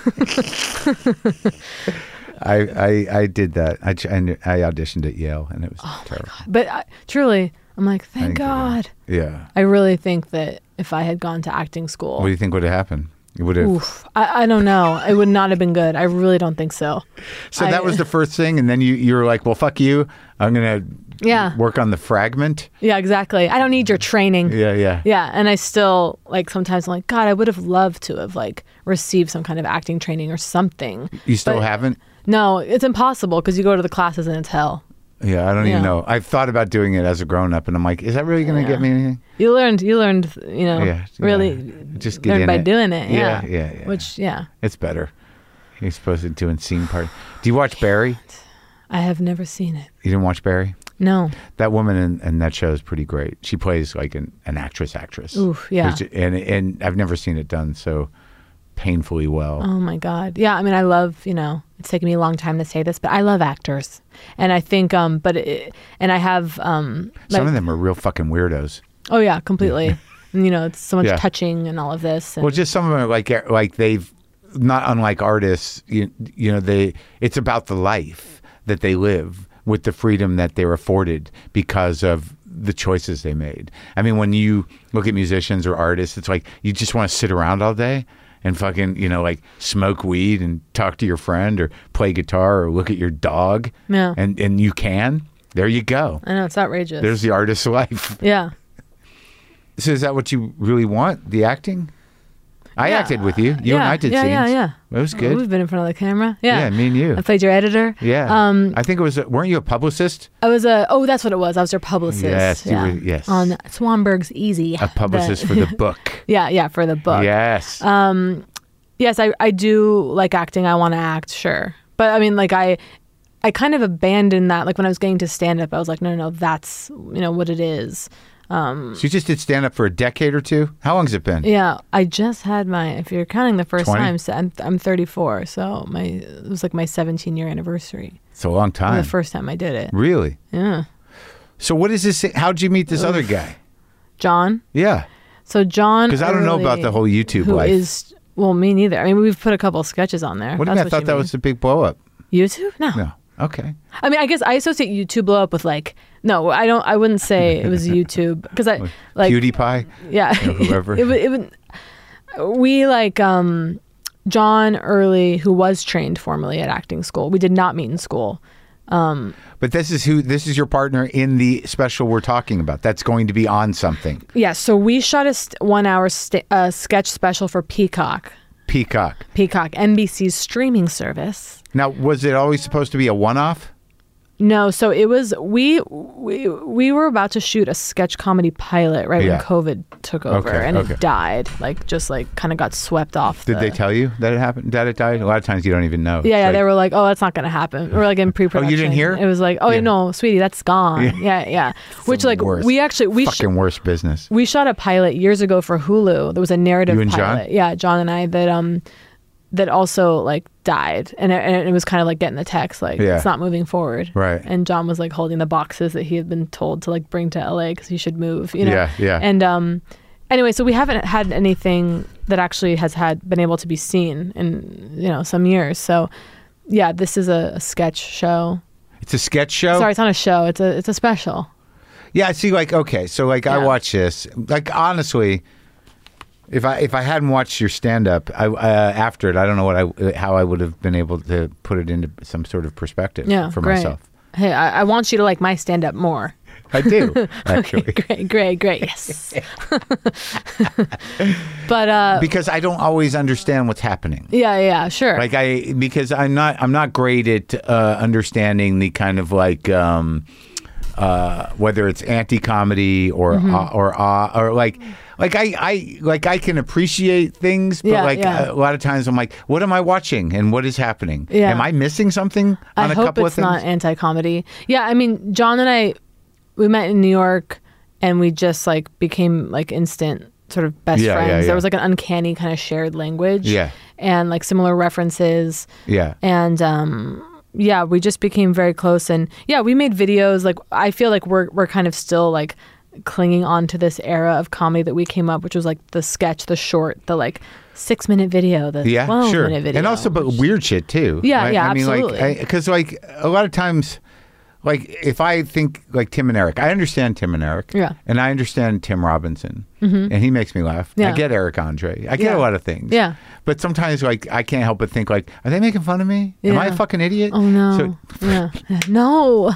C: it.
A: I, I, I did that. I, ch- I knew- I auditioned at Yale and it was
C: Oh
A: terrible.
C: But I, truly, I'm like, thank
A: think you're
C: God.
A: Yeah.
C: I really think that if I had gone to acting school,
A: What do you think would have happened? You would have.
C: oof, I, I don't know. It would not have been good. I really don't think so.
A: So
C: I-
A: that was the first thing, and then you you were like, "Well, fuck you. I'm gonna
C: Yeah.
A: work on the fragment."
C: Yeah, exactly. I don't need your training.
A: Yeah, yeah.
C: Yeah, and I still like sometimes I'm like, God, I would have loved to have like received some kind of acting training or something.
A: You still
C: But-
A: haven't?
C: No, it's impossible because you go to the classes and it's hell.
A: Yeah, I don't
C: Yeah.
A: even know. I've thought about doing it as a grown up, and I'm like, is that really going to
C: Yeah.
A: get me anything?
C: You learned, you learned, you know,
A: Yeah,
C: really
A: yeah. Just get
C: learned
A: in
C: by
A: it.
C: doing it.
A: Yeah,
C: Yeah.
A: yeah, yeah.
C: Which, yeah,
A: It's better. You're supposed to do in scene part. Do you watch Barry?
C: I have never seen it.
A: You didn't watch Barry?
C: No.
A: That woman in, in that show is pretty great. She plays like an, an actress actress.
C: Oof, yeah.
A: Who's- And, and I've never seen it done so painfully well.
C: Oh my God. Yeah. I mean, I love, you know, it's taken me a long time to say this, but I love actors. And I think, um, but, it, and I have, um,
A: Some
C: like-
A: of them are real fucking weirdos.
C: oh yeah, completely. And, you know, it's so much
A: Yeah.
C: touching and all of this. And,
A: Well, just some of them are like like they've not unlike artists. You, you know, they it's about the life that they live with the freedom that they're afforded because of the choices they made. I mean, when you look at musicians or artists, it's like you just want to sit around all day. and fucking, you know, like smoke weed and talk to your friend or play guitar or look at your dog.
C: Yeah.
A: And, and you can. There you go.
C: I know, it's outrageous.
A: There's the artist's life.
C: Yeah.
A: So is that what you really want, the acting? I
C: Yeah.
A: acted with you. You
C: yeah.
A: and I did
C: yeah,
A: scenes.
C: Yeah, yeah,
A: It was good.
C: We've been in front of the camera. Yeah.
A: Yeah, me and you.
C: I played your editor.
A: Yeah.
C: Um,
A: I think it was, a, weren't you a publicist?
C: I was a, oh, that's what it was. I was their publicist.
A: Yes, you
C: yeah.
A: were- yes.
C: On Swanberg's Easy.
A: A publicist
C: The-
A: for the book.
C: Yeah, yeah, for the book.
A: Yes.
C: Um, yes, I, I do like acting. I want to act, sure. But I mean, like I, I kind of abandoned that. Like when I was getting to stand up, I was like, no, no, no, that's, you know, what it is. Um,
A: so you just did stand up for a decade or two? How long has it been?
C: yeah, I just had my, if you're counting the first
A: twenty?
C: time, so I'm, I'm thirty-four. So my, it was like my seventeen year anniversary.
A: It's a long time.
C: The first time I did it.
A: Really?
C: Yeah.
A: So what is this? How'd you meet this other guy?
C: John.
A: Yeah.
C: So John.
A: Because I don't know
C: Early,
A: about the whole YouTube
C: who
A: life.
C: is, well, me neither. I mean, we've put a couple sketches on there.
A: What do you mean? I
C: That's
A: thought
C: you
A: that
C: mean.
A: was a big blow up.
C: YouTube? No.
A: No. Okay.
C: I mean, I guess I associate YouTube blow up with like, no, I don't, I wouldn't say it was YouTube because I like,
A: PewDiePie?
C: yeah,
A: Or whoever.
C: it, would- it would, we like, um, John Early, who was trained formally at acting school. We did not meet in school. Um,
A: But this is who, this is your partner in the special we're talking about. That's going to be on something.
C: yeah. So we shot a st- one hour st- uh, sketch special for Peacock,
A: Peacock.
C: Peacock, N B C's streaming service.
A: Now, was it always supposed to be a one-off?
C: No, so it was we we we were about to shoot a sketch comedy pilot right
A: Yeah.
C: when COVID took over,
A: Okay,
C: and
A: okay.
C: it died. Like just like kind of got swept off.
A: Did
C: the,
A: they tell you that it happened? That it died? A lot of times you don't even know.
C: Yeah,
A: It's
C: yeah,
A: like-
C: they were like, "Oh, that's not gonna happen." We're like in pre-production.
A: didn't hear?
C: It was like, "Oh,
A: Yeah.
C: no, sweetie, that's gone." Yeah, yeah. Which like
A: worst.
C: we actually we sh-
A: fucking worst business.
C: we shot a pilot years ago for Hulu. There was a narrative
A: You and John?
C: pilot. Yeah, John and I that um that also like died, and it, and it was kind of like getting the text like
A: Yeah.
C: it's not moving forward.
A: Right.
C: And John was like holding the boxes that he had been told to like bring to L A because he should move. You know.
A: Yeah, yeah.
C: And um, anyway, so we haven't had anything that actually has had been able to be seen in you know some years. So yeah, this is a, a sketch show.
A: It's a sketch show?
C: Sorry, it's not a show. It's a it's a special.
A: Yeah, see, like, okay, so, like, I
C: Yeah.
A: watch this. Like, honestly, if I if I hadn't watched your stand-up I, uh, after it, I don't know what I how I would have been able to put it into some sort of perspective
C: Yeah,
A: for
C: great.
A: myself.
C: Hey, I, I want you to like my stand up more.
A: I do, actually.
C: Great, great, great. Yes. but uh
A: Because I don't always understand what's happening.
C: yeah, yeah, sure.
A: Like I, because I'm not, I'm not great at uh, understanding the kind of like, um, uh, whether it's anti-comedy or
C: Mm-hmm.
A: uh, or uh, or like, like I, I, like I can appreciate things, but
C: Yeah,
A: like
C: yeah.
A: a lot of times I'm like, what am I watching and what is happening?
C: Yeah.
A: Am I missing something
C: I
A: on a
C: hope
A: couple
C: it's
A: of things?
C: not anti-comedy. Yeah, I mean, John and I, we met in New York, and we just like became like instant sort of best
A: Yeah, yeah,
C: friends.
A: yeah.
C: There was like an uncanny kind of shared language.
A: Yeah.
C: And like similar references.
A: Yeah.
C: And um yeah, we just became very close, and yeah, we made videos. Like I feel like we're we're kind of still like clinging on to this era of comedy that we came up, which was like the sketch, the short, the like six minute video, the
A: Yeah,
C: twelve
A: sure.
C: minute video.
A: And also, but weird shit too.
C: Yeah,
A: right?
C: yeah,
A: I mean,
C: absolutely.
A: like, because like a lot of times, like if I think like Tim and Eric, I understand Tim and Eric.
C: Yeah.
A: And I understand Tim Robinson, and he makes me laugh. I
C: Yeah.
A: get Eric Andre. I get
C: Yeah.
A: a lot of things.
C: Yeah.
A: But sometimes, like, I can't help but think, like, are they making fun of me? Am I a
C: Yeah.
A: fucking idiot?
C: Oh no.
A: So,
C: yeah. No.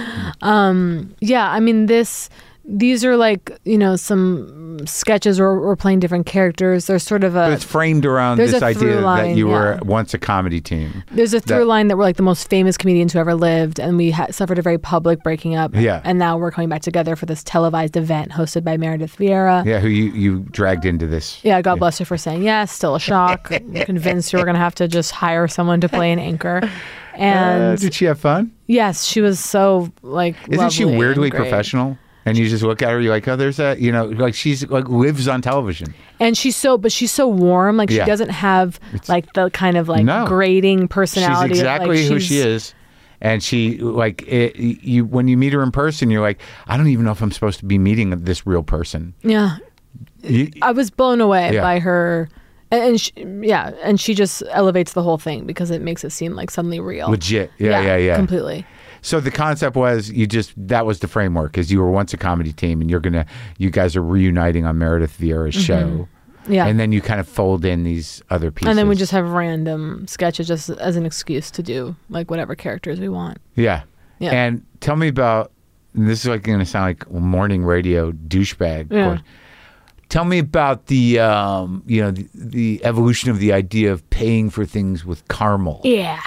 C: Um yeah, I mean this these are like, you know, some sketches where we're playing different characters. There's sort of
A: but
C: a
A: it's framed around
C: There's
A: this
C: a
A: idea
C: through
A: that
C: line,
A: you were
C: yeah.
A: once a comedy team.
C: there's a through
A: that-
C: line that we're like the most famous comedians who ever lived, and we ha- suffered a very public breaking up.
A: Yeah.
C: And now we're coming back together for this televised event hosted by Meredith Vieira.
A: Yeah, who you, you dragged into this.
C: Yeah, God bless her for saying yes. Still a shock. Convinced you were going to have to just hire someone to play an anchor.
A: Uh,
C: And
A: did she have fun?
C: yes, she was so like.
A: Isn't she
C: lovely and
A: weirdly
C: great.
A: professional? And you just look at her, you're like, oh, there's that, you know, like she's like lives on television.
C: And she's so, but she's so warm. Like
A: Yeah.
C: she doesn't have like the kind of like
A: No.
C: grating
A: She's
C: personality. of,
A: exactly
C: like,
A: who
C: she's-
A: she is. And she, like, it, you when you meet her in person, you're like, I don't even know if I'm supposed to be meeting this real person.
C: Yeah,
A: You,
C: I was blown away
A: Yeah.
C: by her, and, and she, yeah, and she just elevates the whole thing because it makes it seem like suddenly real.
A: legit. Yeah, yeah, yeah.
C: completely.
A: So the concept was you just, that was the framework, is you were once a comedy team and you're going to, you guys are reuniting on Meredith Vieira's show.
C: Yeah.
B: And then you kind of fold in these other pieces.
C: And then we just have random sketches just as an excuse to do like whatever characters we want.
B: Yeah.
C: Yeah.
B: And tell me about, and this is like going to sound like morning radio douchebag.
C: Yeah.
B: But tell me about the, um, you know, the, the evolution of the idea of paying for things with caramel.
C: Yeah.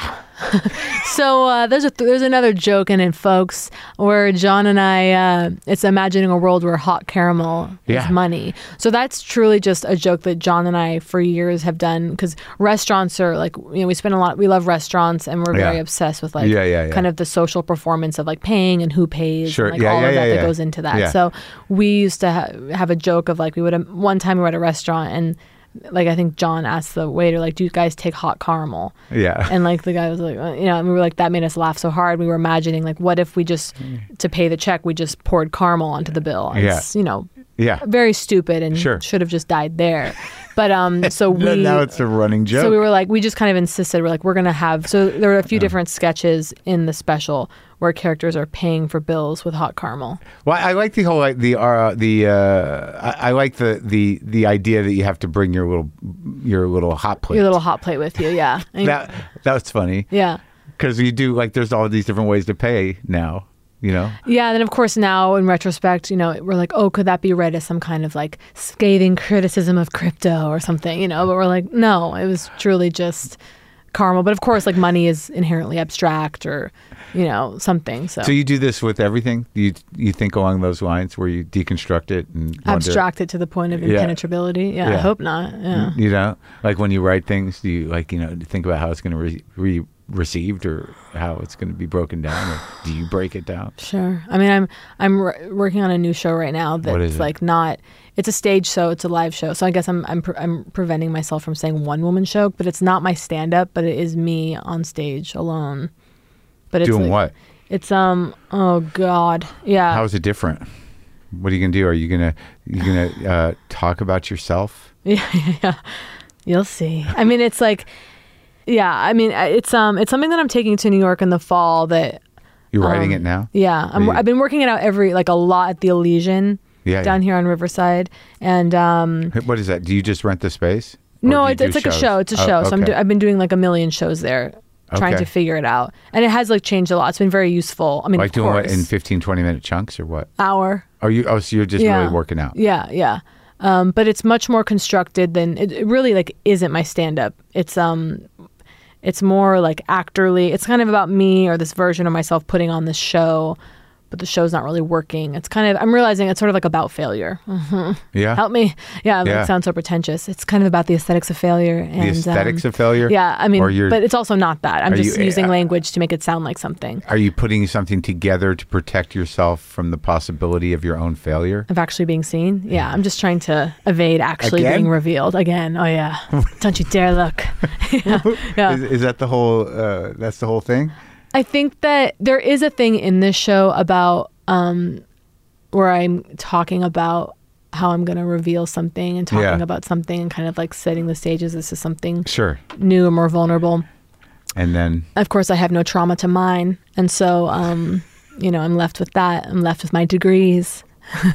C: So uh, there's a there's another joke in it, folks, where John and I, uh, it's imagining a world where hot caramel
B: Yeah.
C: is money. So that's truly just a joke that John and I for years have done, because restaurants are like, you know, we spend a lot, we love restaurants, and we're very
B: Yeah.
C: obsessed with like
B: Yeah, yeah, yeah.
C: kind of the social performance of like paying and who pays,
B: Sure.
C: and like
B: Yeah,
C: all
B: yeah,
C: of that
B: yeah,
C: that
B: yeah.
C: goes into that.
B: Yeah.
C: So we used to ha- have a joke of like, we would, one time we were at a restaurant and like, I think John asked the waiter, like, do you guys take hot caramel?
B: Yeah.
C: And like the guy was like, uh, you know, and we were like, that made us laugh so hard. We were imagining like, what if we just, to pay the check, we just poured caramel onto the bill? It's, you know,
B: Yeah.
C: very stupid and
B: Sure.
C: should have just died there. But um, so we
B: now it's a running joke.
C: so we were like, we just kind of insisted, we're like, we're gonna have. So there were a few different sketches in the special where characters are paying for bills with hot caramel.
B: Well, I like the whole like the uh, the uh, I, I like the, the the idea that you have to bring your little your little hot plate.
C: Your little hot plate with you, yeah. And-
B: that that's funny
C: yeah.
B: because you do like there's all these different ways to pay now. You know.
C: Yeah, and then of course now in retrospect, you know, we're like, oh, could that be read as some kind of like scathing criticism of crypto or something, you know? But we're like, no, it was truly just caramel. But of course, like money is inherently abstract or, you know, something. So,
B: So you do this with everything? You you think along those lines where you deconstruct it and wonder-
C: abstract it to the point of
B: Yeah.
C: impenetrability. Yeah,
B: Yeah.
C: I hope not. Yeah.
B: You know, like when you write things, do you like you know think about how it's going to re- re- received or how it's going to be broken down, or do you break it down?
C: Sure. I mean, I'm I'm r- working on a new show right now
B: What is
C: that's
B: it?
C: like not. It's a stage show. It's a live show. So I guess I'm I'm pre- I'm preventing myself from saying one woman show, but it's not my stand up, but it is me on stage alone. But it's
B: Doing
C: like-
B: what?
C: It's um oh god yeah.
B: How is it different? What are you gonna do? Are you gonna you gonna uh, talk about yourself?
C: Yeah, yeah, yeah. You'll see. I mean, it's like, yeah. I mean, it's um, it's something that I'm taking to New York in the fall. That
B: You're writing
C: um,
B: it now.
C: yeah, I'm,
B: you-
C: I've been working it out every like a lot at the Elysian
B: Yeah,
C: down
B: yeah.
C: here on Riverside, and um,
B: What is that? Do you just rent the space? Or
C: no,
B: do you
C: it's,
B: do
C: it's like a
B: shows?
C: show. It's a
B: Oh,
C: show. So I'm
B: okay.
C: do, I've been doing like a million shows there, trying
B: Okay.
C: to figure it out, and it has like changed a lot. It's been very useful. I mean,
B: like
C: of
B: doing what
C: course,
B: in fifteen, twenty minute chunks or what?
C: hour.
B: Are you? Oh, so you're just
C: Yeah.
B: really working out.
C: Yeah, yeah. Um, but it's much more constructed than it, it really like isn't my stand up. It's um it's more like actorly. It's kind of about me or this version of myself putting on this show, but the show's not really working. It's kind of I'm realizing it's sort of like about failure. Mhm.
B: Yeah.
C: Help me. Yeah,
B: Yeah.
C: it sounds so pretentious. It's kind of about the aesthetics of failure and
B: The aesthetics
C: um,
B: of failure.
C: Yeah, I mean,
B: Or you're-
C: but it's also not that. I'm
B: Are
C: just
B: you-
C: using
B: uh,
C: language to make it sound like something.
B: Are you putting something together to protect yourself from the possibility of your own failure?
C: Of actually being seen. Yeah, I'm just trying to evade actually
B: Again?
C: being revealed again. Oh yeah, don't you dare look. yeah, yeah.
B: Is, is that the whole? Uh, that's the whole thing.
C: I think that there is a thing in this show about um, where I'm talking about how I'm going to reveal something and talking
B: Yeah.
C: about something and kind of like setting the stage as this is something
B: Sure.
C: new and more vulnerable.
B: And then
C: Of course, I have no trauma to mine, and so um, you know I'm left with that. I'm left with my degrees,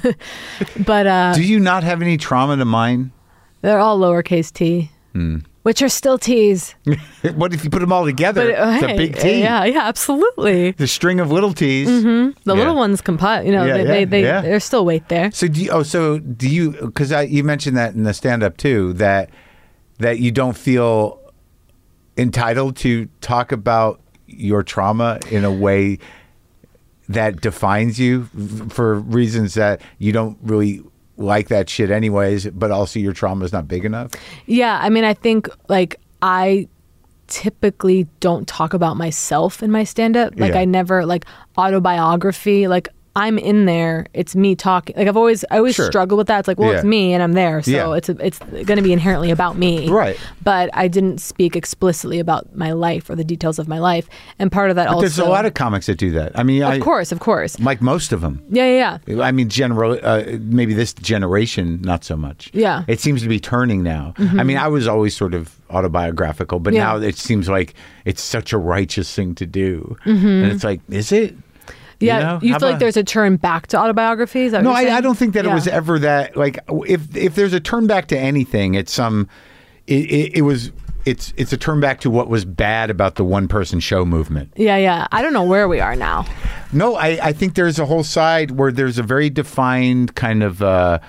C: but uh,
B: do you not have any trauma to mine?
C: they're all lowercase t,
B: Hmm.
C: which are still t's.
B: What if you put them all together?
C: But uh,
B: it's
C: hey,
B: a big T.
C: Yeah, yeah, absolutely.
B: The string of little T's.
C: The
B: Yeah.
C: little ones compile. You know,
B: Yeah,
C: they,
B: yeah,
C: they, they
B: yeah.
C: there's still weight there.
B: So do you, oh so do you because I you mentioned that in the stand up too that that you don't feel entitled to talk about your trauma in a way that defines you f- for reasons that you don't really like that shit anyways, but also your trauma is not big enough.
C: Yeah, I mean, I think like I typically don't talk about myself in my stand-up. Like
B: Yeah.
C: I never like autobiography. Like I'm in there. It's me talking. Like I've always, I always
B: Sure.
C: struggle with that. It's like, well,
B: Yeah.
C: it's me and I'm there, so
B: Yeah.
C: it's a, it's going to be inherently about me.
B: Right.
C: But I didn't speak explicitly about my life or the details of my life, and part of that
B: But
C: also.
B: there's a lot of comics that do that. I mean,
C: Of
B: I,
C: course, of course.
B: like most of them.
C: Yeah, yeah, yeah.
B: I mean, general. Uh, maybe this generation, not so much.
C: Yeah.
B: it seems to be turning now. I mean, I was always sort of autobiographical, but
C: Yeah.
B: now it seems like it's such a righteous thing to do, and it's like, is it?
C: Yeah,
A: you, know?
C: you
A: How
C: feel like
A: about-
C: there's a turn back to autobiographies?
A: No, I, I don't think that yeah. it was ever that. Like, if if there's a turn back to anything, it's some. It, it, it was. It's it's a turn back to what was bad about the one person show movement.
C: Yeah, yeah. I don't know where we are now.
A: No, I, I think there's a whole side where there's a very defined kind of, uh,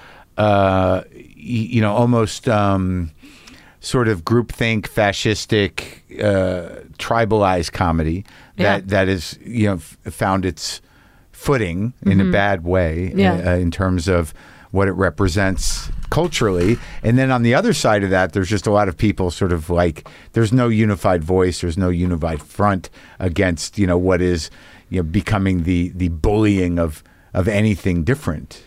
A: uh, you know, almost um, sort of groupthink, fascistic, uh, tribalized comedy that, yeah. that is, you know, f- found its footing in mm-hmm. a bad way
C: yeah.
A: uh, in terms of what it represents culturally. And then on the other side of that, there's just a lot of people sort of like, there's no unified voice, there's no unified front against, you know, what is, you know, becoming the, the bullying of, of anything different.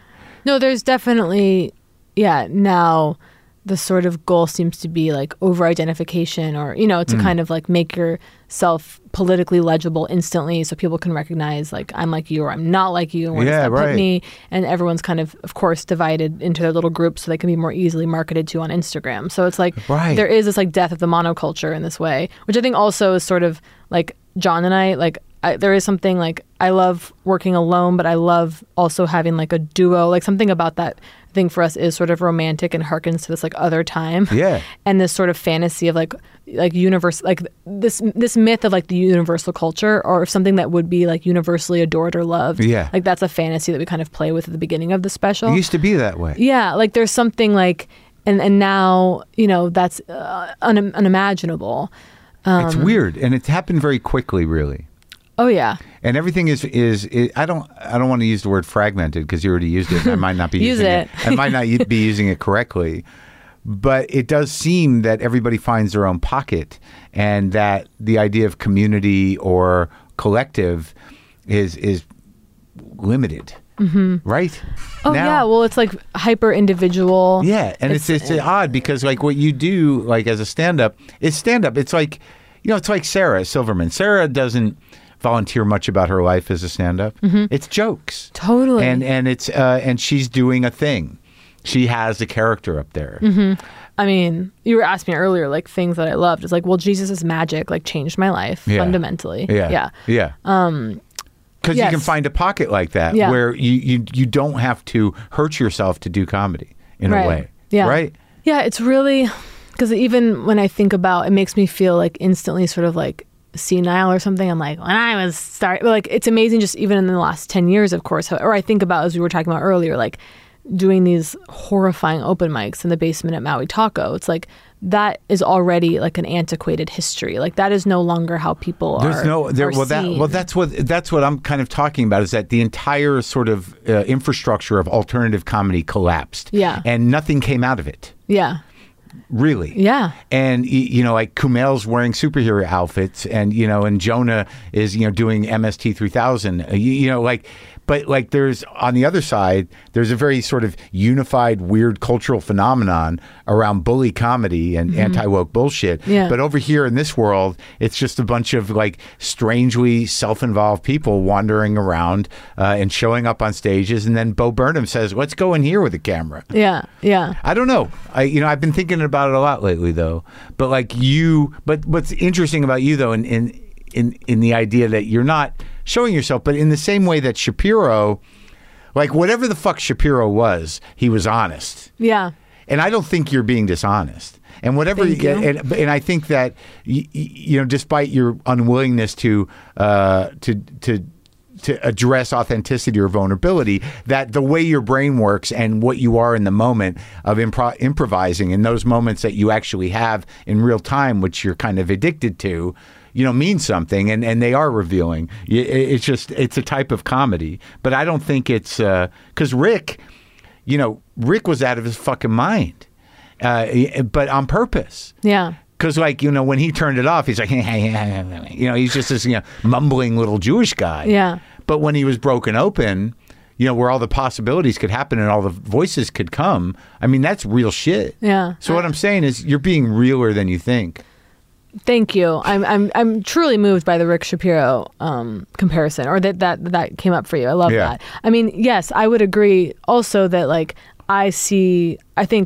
C: No, there's definitely, yeah, now the sort of goal seems to be like over-identification or, you know, to mm. kind of like make yourself politically legible instantly so people can recognize like I'm like you or I'm not like you and where
A: yeah,
C: does that
A: right.
C: put me? And everyone's kind of, of course, divided into their little groups so they can be more easily marketed to on Instagram. So it's like
A: right.
C: there is this like death of the monoculture in this way, which I think also is sort of like John and I, like I, there is something like I love working alone, but I love also having like a duo, like something about that thing for us is sort of romantic and harkens to this like other time.
A: Yeah.
C: And this sort of fantasy of like like universe, like this this myth of like the universal culture or something that would be like universally adored or loved.
A: Yeah.
C: Like that's a fantasy that we kind of play with at the beginning of the special.
A: It used to be that way.
C: Yeah. Like there's something like, and, and now, you know, that's uh, un- unimaginable. Um,
A: it's weird. And it's happened very quickly, really.
C: Oh yeah,
A: and everything is is, is I don't I don't want to use the word fragmented because you already used it. And I might not be
C: Use
A: using
C: it.
A: it. I might not be using it correctly, but it does seem that everybody finds their own pocket, and that the idea of community or collective is is limited. Mm-hmm. Right?
C: Oh
A: now,
C: yeah, well it's like hyper individual.
A: Yeah, and it's it's, it's odd because like what you do like as a stand up is stand up. It's like you know it's like Sarah Silverman. Sarah doesn't volunteer much about her life as a stand-up. Mm-hmm. It's jokes.
C: Totally.
A: And and it's uh, and she's doing a thing. She has a character up there.
C: Mm-hmm. I mean, you were asking me earlier, like things that I loved. It's like, well, Jesus' magic like changed my life
A: yeah.
C: fundamentally.
A: Yeah.
C: Yeah.
A: Yeah. Um, because
C: yes.
A: you can find a pocket like that
C: yeah.
A: where you, you you don't have to hurt yourself to do comedy in
C: right.
A: a way.
C: Yeah.
A: Right?
C: Yeah, it's really because even when I think about it makes me feel like instantly sort of like senile or something. I'm like, when I was start like it's amazing just even in the last ten years, of course, or I think about as we were talking about earlier, like doing these horrifying open mics in the basement at Maui Taco. It's like that is already like an antiquated history. Like that is no longer how people
A: There's
C: are.
A: no there.
C: Are
A: Well, that
C: seen.
A: well, that's what that's what I'm kind of talking about. Is that the entire sort of uh, infrastructure of alternative comedy collapsed?
C: Yeah,
A: and nothing came out of it.
C: Yeah.
A: Really?
C: Yeah.
A: And, you know, like Kumail's wearing superhero outfits and, you know, and Jonah is, you know, doing M S T three thousand, you, you know, like, but like there's on the other side, there's a very sort of unified, weird cultural phenomenon around bully comedy and mm-hmm. anti-woke bullshit.
C: Yeah.
A: But over here in this world, it's just a bunch of like strangely self-involved people wandering around uh, and showing up on stages. And then Bo Burnham says, let's go in here with a camera.
C: Yeah. Yeah.
A: I don't know. I, you know, I've been thinking about it a lot lately, though. But like you, but what's interesting about you, though, in in in, in the idea that you're not showing yourself, but in the same way that Shapiro, like whatever the fuck Shapiro was, he was honest.
C: Yeah.
A: And I don't think you're being dishonest. And whatever
C: Thank
A: you
C: you.
A: get, and, and I think that you, you know, despite your unwillingness to uh, to to. to address authenticity or vulnerability, that the way your brain works and what you are in the moment of impro- improvising in those moments that you actually have in real time, which you're kind of addicted to, you know, mean something, and, and they are revealing. It's just, it's a type of comedy. But I don't think it's, because uh, Rick, you know, Rick was out of his fucking mind, uh, but on purpose.
C: Yeah.
A: Because, like, you know, when he turned it off, he's like, you know, he's just this, you know, mumbling little Jewish guy.
C: Yeah.
A: But when he was broken open, you know, where all the possibilities could happen and all the voices could come, I mean, that's real shit.
C: Yeah.
A: So what I'm saying is you're being realer than you think.
C: Thank you. I'm I'm I'm truly moved by the Rick Shapiro um, comparison, or that, that that came up for you. I love
A: Yeah.
C: that. I mean, yes, I would agree also that like I see, I think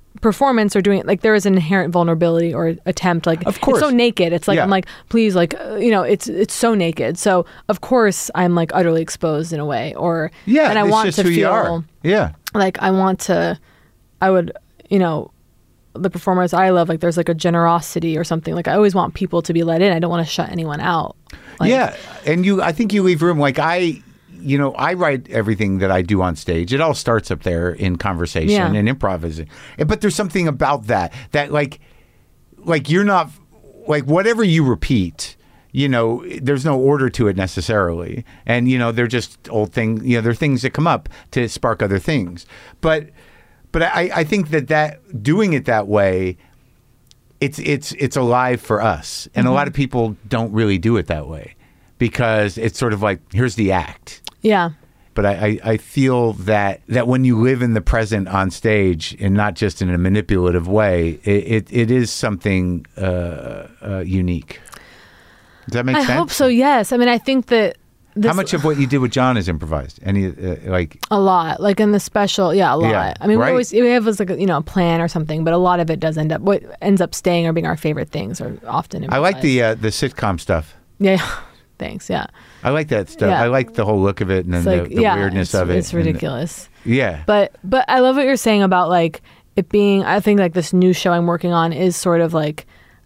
C: performance or doing like there is an inherent vulnerability or attempt. Like
A: of course,
C: it's so naked. It's like
A: yeah.
C: I'm like, please, like uh, you know, it's it's so naked. So of course I'm like utterly exposed in a way. Or
A: yeah,
C: and I
A: it's
C: want
A: just
C: to
A: who
C: feel
A: you are. Yeah,
C: like I want to. I would, you know. The performers I love, like there's like a generosity or something. Like I always want people to be let in. I don't want to shut anyone out. Like,
A: yeah, and you, I think you leave room. Like I, you know, I write everything that I do on stage. It all starts up there in conversation
C: Yeah.
A: and improvising. But there's something about that that like, like you're not like whatever you repeat. You know, there's no order to it necessarily, and you know they're just old things. You know, they're things that come up to spark other things, but. But I, I think that, that doing it that way, it's it's it's alive for us. And
C: mm-hmm.
A: a lot of people don't really do it that way because it's sort of like, here's the act.
C: Yeah.
A: But I, I, I feel that, that when you live in the present on stage and not just in a manipulative way, it, it, it is something uh, uh, unique. Does that make
C: I
A: sense?
C: I hope so, yes. I mean, I think that This,
A: How much of what you did with John is improvised? Any uh, like
C: a lot, like in the special, yeah, a lot.
A: Yeah,
C: I mean,
A: right?
C: we always we have like a, you know a plan or something, but a lot of it does end up what ends up staying or being our favorite things or often.
A: I like the uh, the sitcom stuff.
C: Yeah, thanks. Yeah,
A: I like that stuff.
C: Yeah.
A: I like the whole look of it and then
C: like,
A: the, the
C: yeah,
A: weirdness
C: it's,
A: of it.
C: It's ridiculous.
A: The, yeah,
C: but but I love what you're saying about like it being. I think like this new show I'm working on is sort of like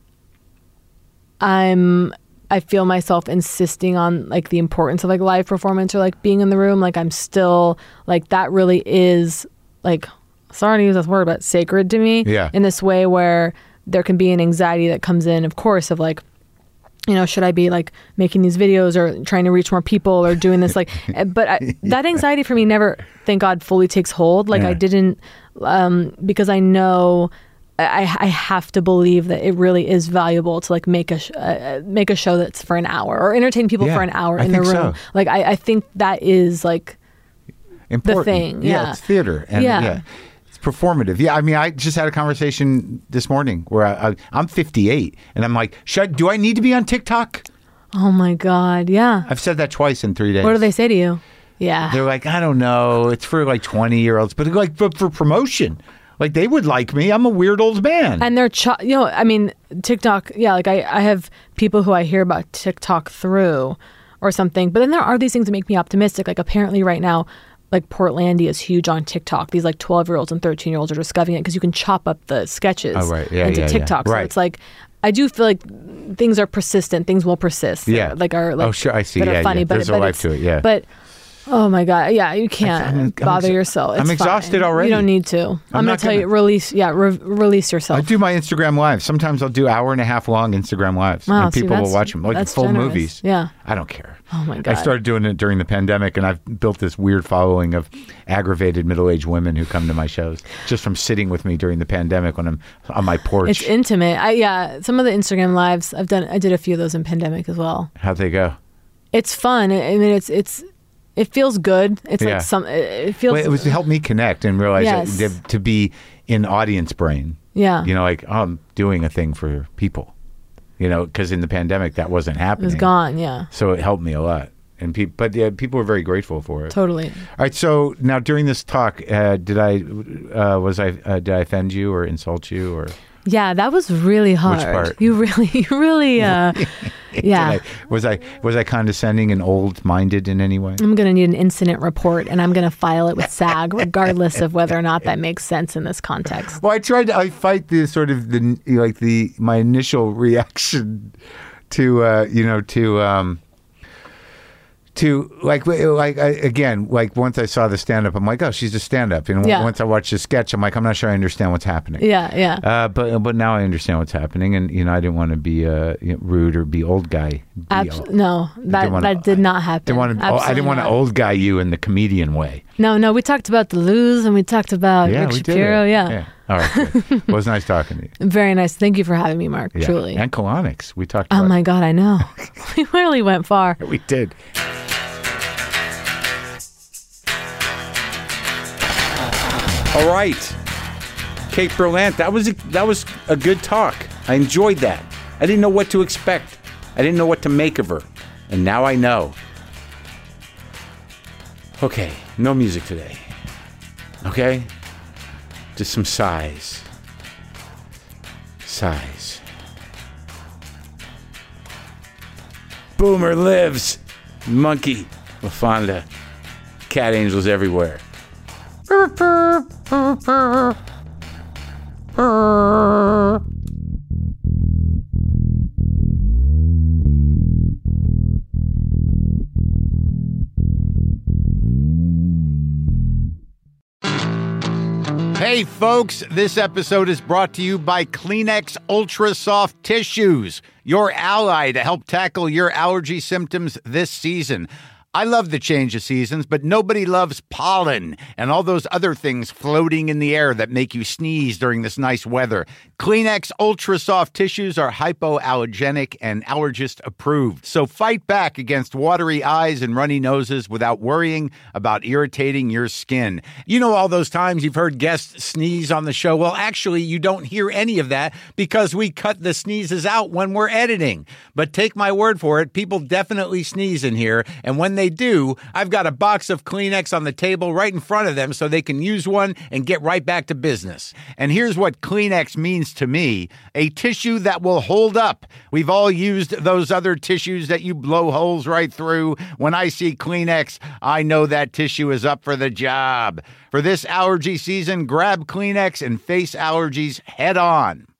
C: I'm. I feel myself insisting on like the importance of like live performance or like being in the room. Like I'm still like that really is like, sorry to use this word, but sacred to me.
A: Yeah.
C: In this way where there can be an anxiety that comes in, of course, of like, you know, should I be like making these videos or trying to reach more people or doing this like, but I, that anxiety for me never, thank God, fully takes hold. Like
A: Yeah.
C: I didn't, um, because I know I, I have to believe that it really is valuable to like make a sh- uh, make a show that's for an hour or entertain people
A: Yeah,
C: for an hour
A: I
C: in the
A: think
C: room.
A: so.
C: Like I, I think that is like
A: important.
C: the thing. Yeah,
A: it's theater. And,
C: Yeah.
A: yeah. It's performative. Yeah, I mean, I just had a conversation this morning where I, I, I'm fifty-eight and I'm like, should, do I need to be on TikTok?
C: oh my God, yeah.
A: I've said that twice in three days.
C: What do they say to you? Yeah,
A: They're like, I don't know. It's for like twenty year olds, but like for, for promotion. Like they would like me. I'm a weird old man.
C: and they're ch- you know, I mean, TikTok. Yeah, like I, I have people who I hear about TikTok through or something. But then there are these things that make me optimistic. Like apparently right now, like Portlandia is huge on TikTok. These like twelve year olds and thirteen year olds are discovering it because you can chop up the sketches
A: Oh, right. Yeah,
C: into
A: yeah, yeah.
C: TikTok. So
A: Right.
C: it's like I do feel like things are persistent. Things will persist.
A: Yeah.
C: like are like
A: Oh, sure, I see.
C: that are
A: Yeah,
C: funny.
A: yeah.
C: But
A: There's a
C: but
A: life
C: it's-
A: to it, yeah.
C: But oh my God, yeah, you can't
A: I'm- I'm
C: bother
A: exa-
C: yourself. It's
A: I'm exhausted
C: fine.
A: already.
C: You don't need to. I'm, gonna
A: not
C: tell
A: gonna.
C: you, release. Yeah, re- release yourself.
A: I do my Instagram lives. Sometimes I'll do hour and a half long Instagram lives,
C: Wow,
A: and
C: see,
A: people will
C: that's-
A: watch them like
C: that's
A: full
C: generous.
A: movies.
C: Yeah.
A: I don't care.
C: Oh my
A: I
C: God.
A: started doing it during the pandemic, and I've built this weird following of aggravated middle-aged women who come to my shows just from sitting with me during the pandemic when I'm on my porch.
C: It's intimate. I yeah, some of the Instagram lives I've done. I did a few of those in pandemic as well.
A: How'd they go?
C: It's fun. I I mean, it's it's it feels good. It's
A: Yeah.
C: like some. It it feels.
A: Well, it was to help me connect and realize
C: Yes.
A: that, to, to be in audience brain.
C: Yeah.
A: You know, like, oh, I'm doing a thing for people. You know, because in the pandemic that wasn't
C: It
A: happening.
C: was gone. Yeah.
A: So it helped me a lot. And pe- but yeah, people were very grateful for it.
C: Totally.
A: All right. So now during this talk, uh, did I uh, was I uh, did I offend you or insult you or
C: Yeah, that was really hard.
A: part?
C: You really, you really. Uh, yeah.
A: did I, was I was I condescending and old minded in any way?
C: I'm going to need an incident report, and I'm going to file it with SAG, regardless of whether or not that makes sense in this context.
A: Well, I tried to I fight the sort of the like the my initial reaction to uh, you know to. Um, To like, like I, again, like once I saw the stand up, I'm like, oh, she's a stand up. And
C: Yeah.
A: once I watched the sketch, I'm like, I'm not sure I understand what's happening.
C: Yeah, yeah.
A: Uh, but but now I understand what's happening, and you know, I didn't want to be uh, you know, rude or be old guy. Be
C: Abs-
A: old-
C: no, that
A: wanna-
C: that did not happen.
A: Didn't want to, oh, I didn't
C: Absolutely
A: want to
C: not.
A: old guy you in the comedian way.
C: No, no, we talked about the Luz and we talked about
A: Yeah,
C: Rick
A: we
C: Shapiro.
A: did. It.
C: Yeah.
A: All right. Good. Well, it was nice talking to you.
C: Very nice. Thank you for having me, Mark.
A: Yeah.
C: Truly.
A: And colonics. We talked.
C: Oh
A: about
C: my God, I know. We really went far.
A: We did. All right, Kate Berlant. That was a, that was a good talk. I enjoyed that. I didn't know what to expect. I didn't know what to make of her, and now I know. Okay, no music today. Okay, just some sighs. Sighs. Boomer lives. Monkey. LaFonda. Cat angels everywhere.
B: Hey folks, this episode is brought to you by Kleenex Ultra Soft Tissues, your ally to help tackle your allergy symptoms this season. I love the change of seasons, but nobody loves pollen and all those other things floating in the air that make you sneeze during this nice weather. Kleenex Ultra Soft Tissues are hypoallergenic and allergist approved. So fight back against watery eyes and runny noses without worrying about irritating your skin. You know all those times you've heard guests sneeze on the show? Well, actually, you don't hear any of that because we cut the sneezes out when we're editing. But take my word for it, people definitely sneeze in here, and when they They do, I've got a box of Kleenex on the table right in front of them so they can use one and get right back to business. And here's what Kleenex means to me: a tissue that will hold up. We've all used those other tissues that you blow holes right through. When I see Kleenex, I know that tissue is up for the job. For this allergy season, grab Kleenex and face allergies head on.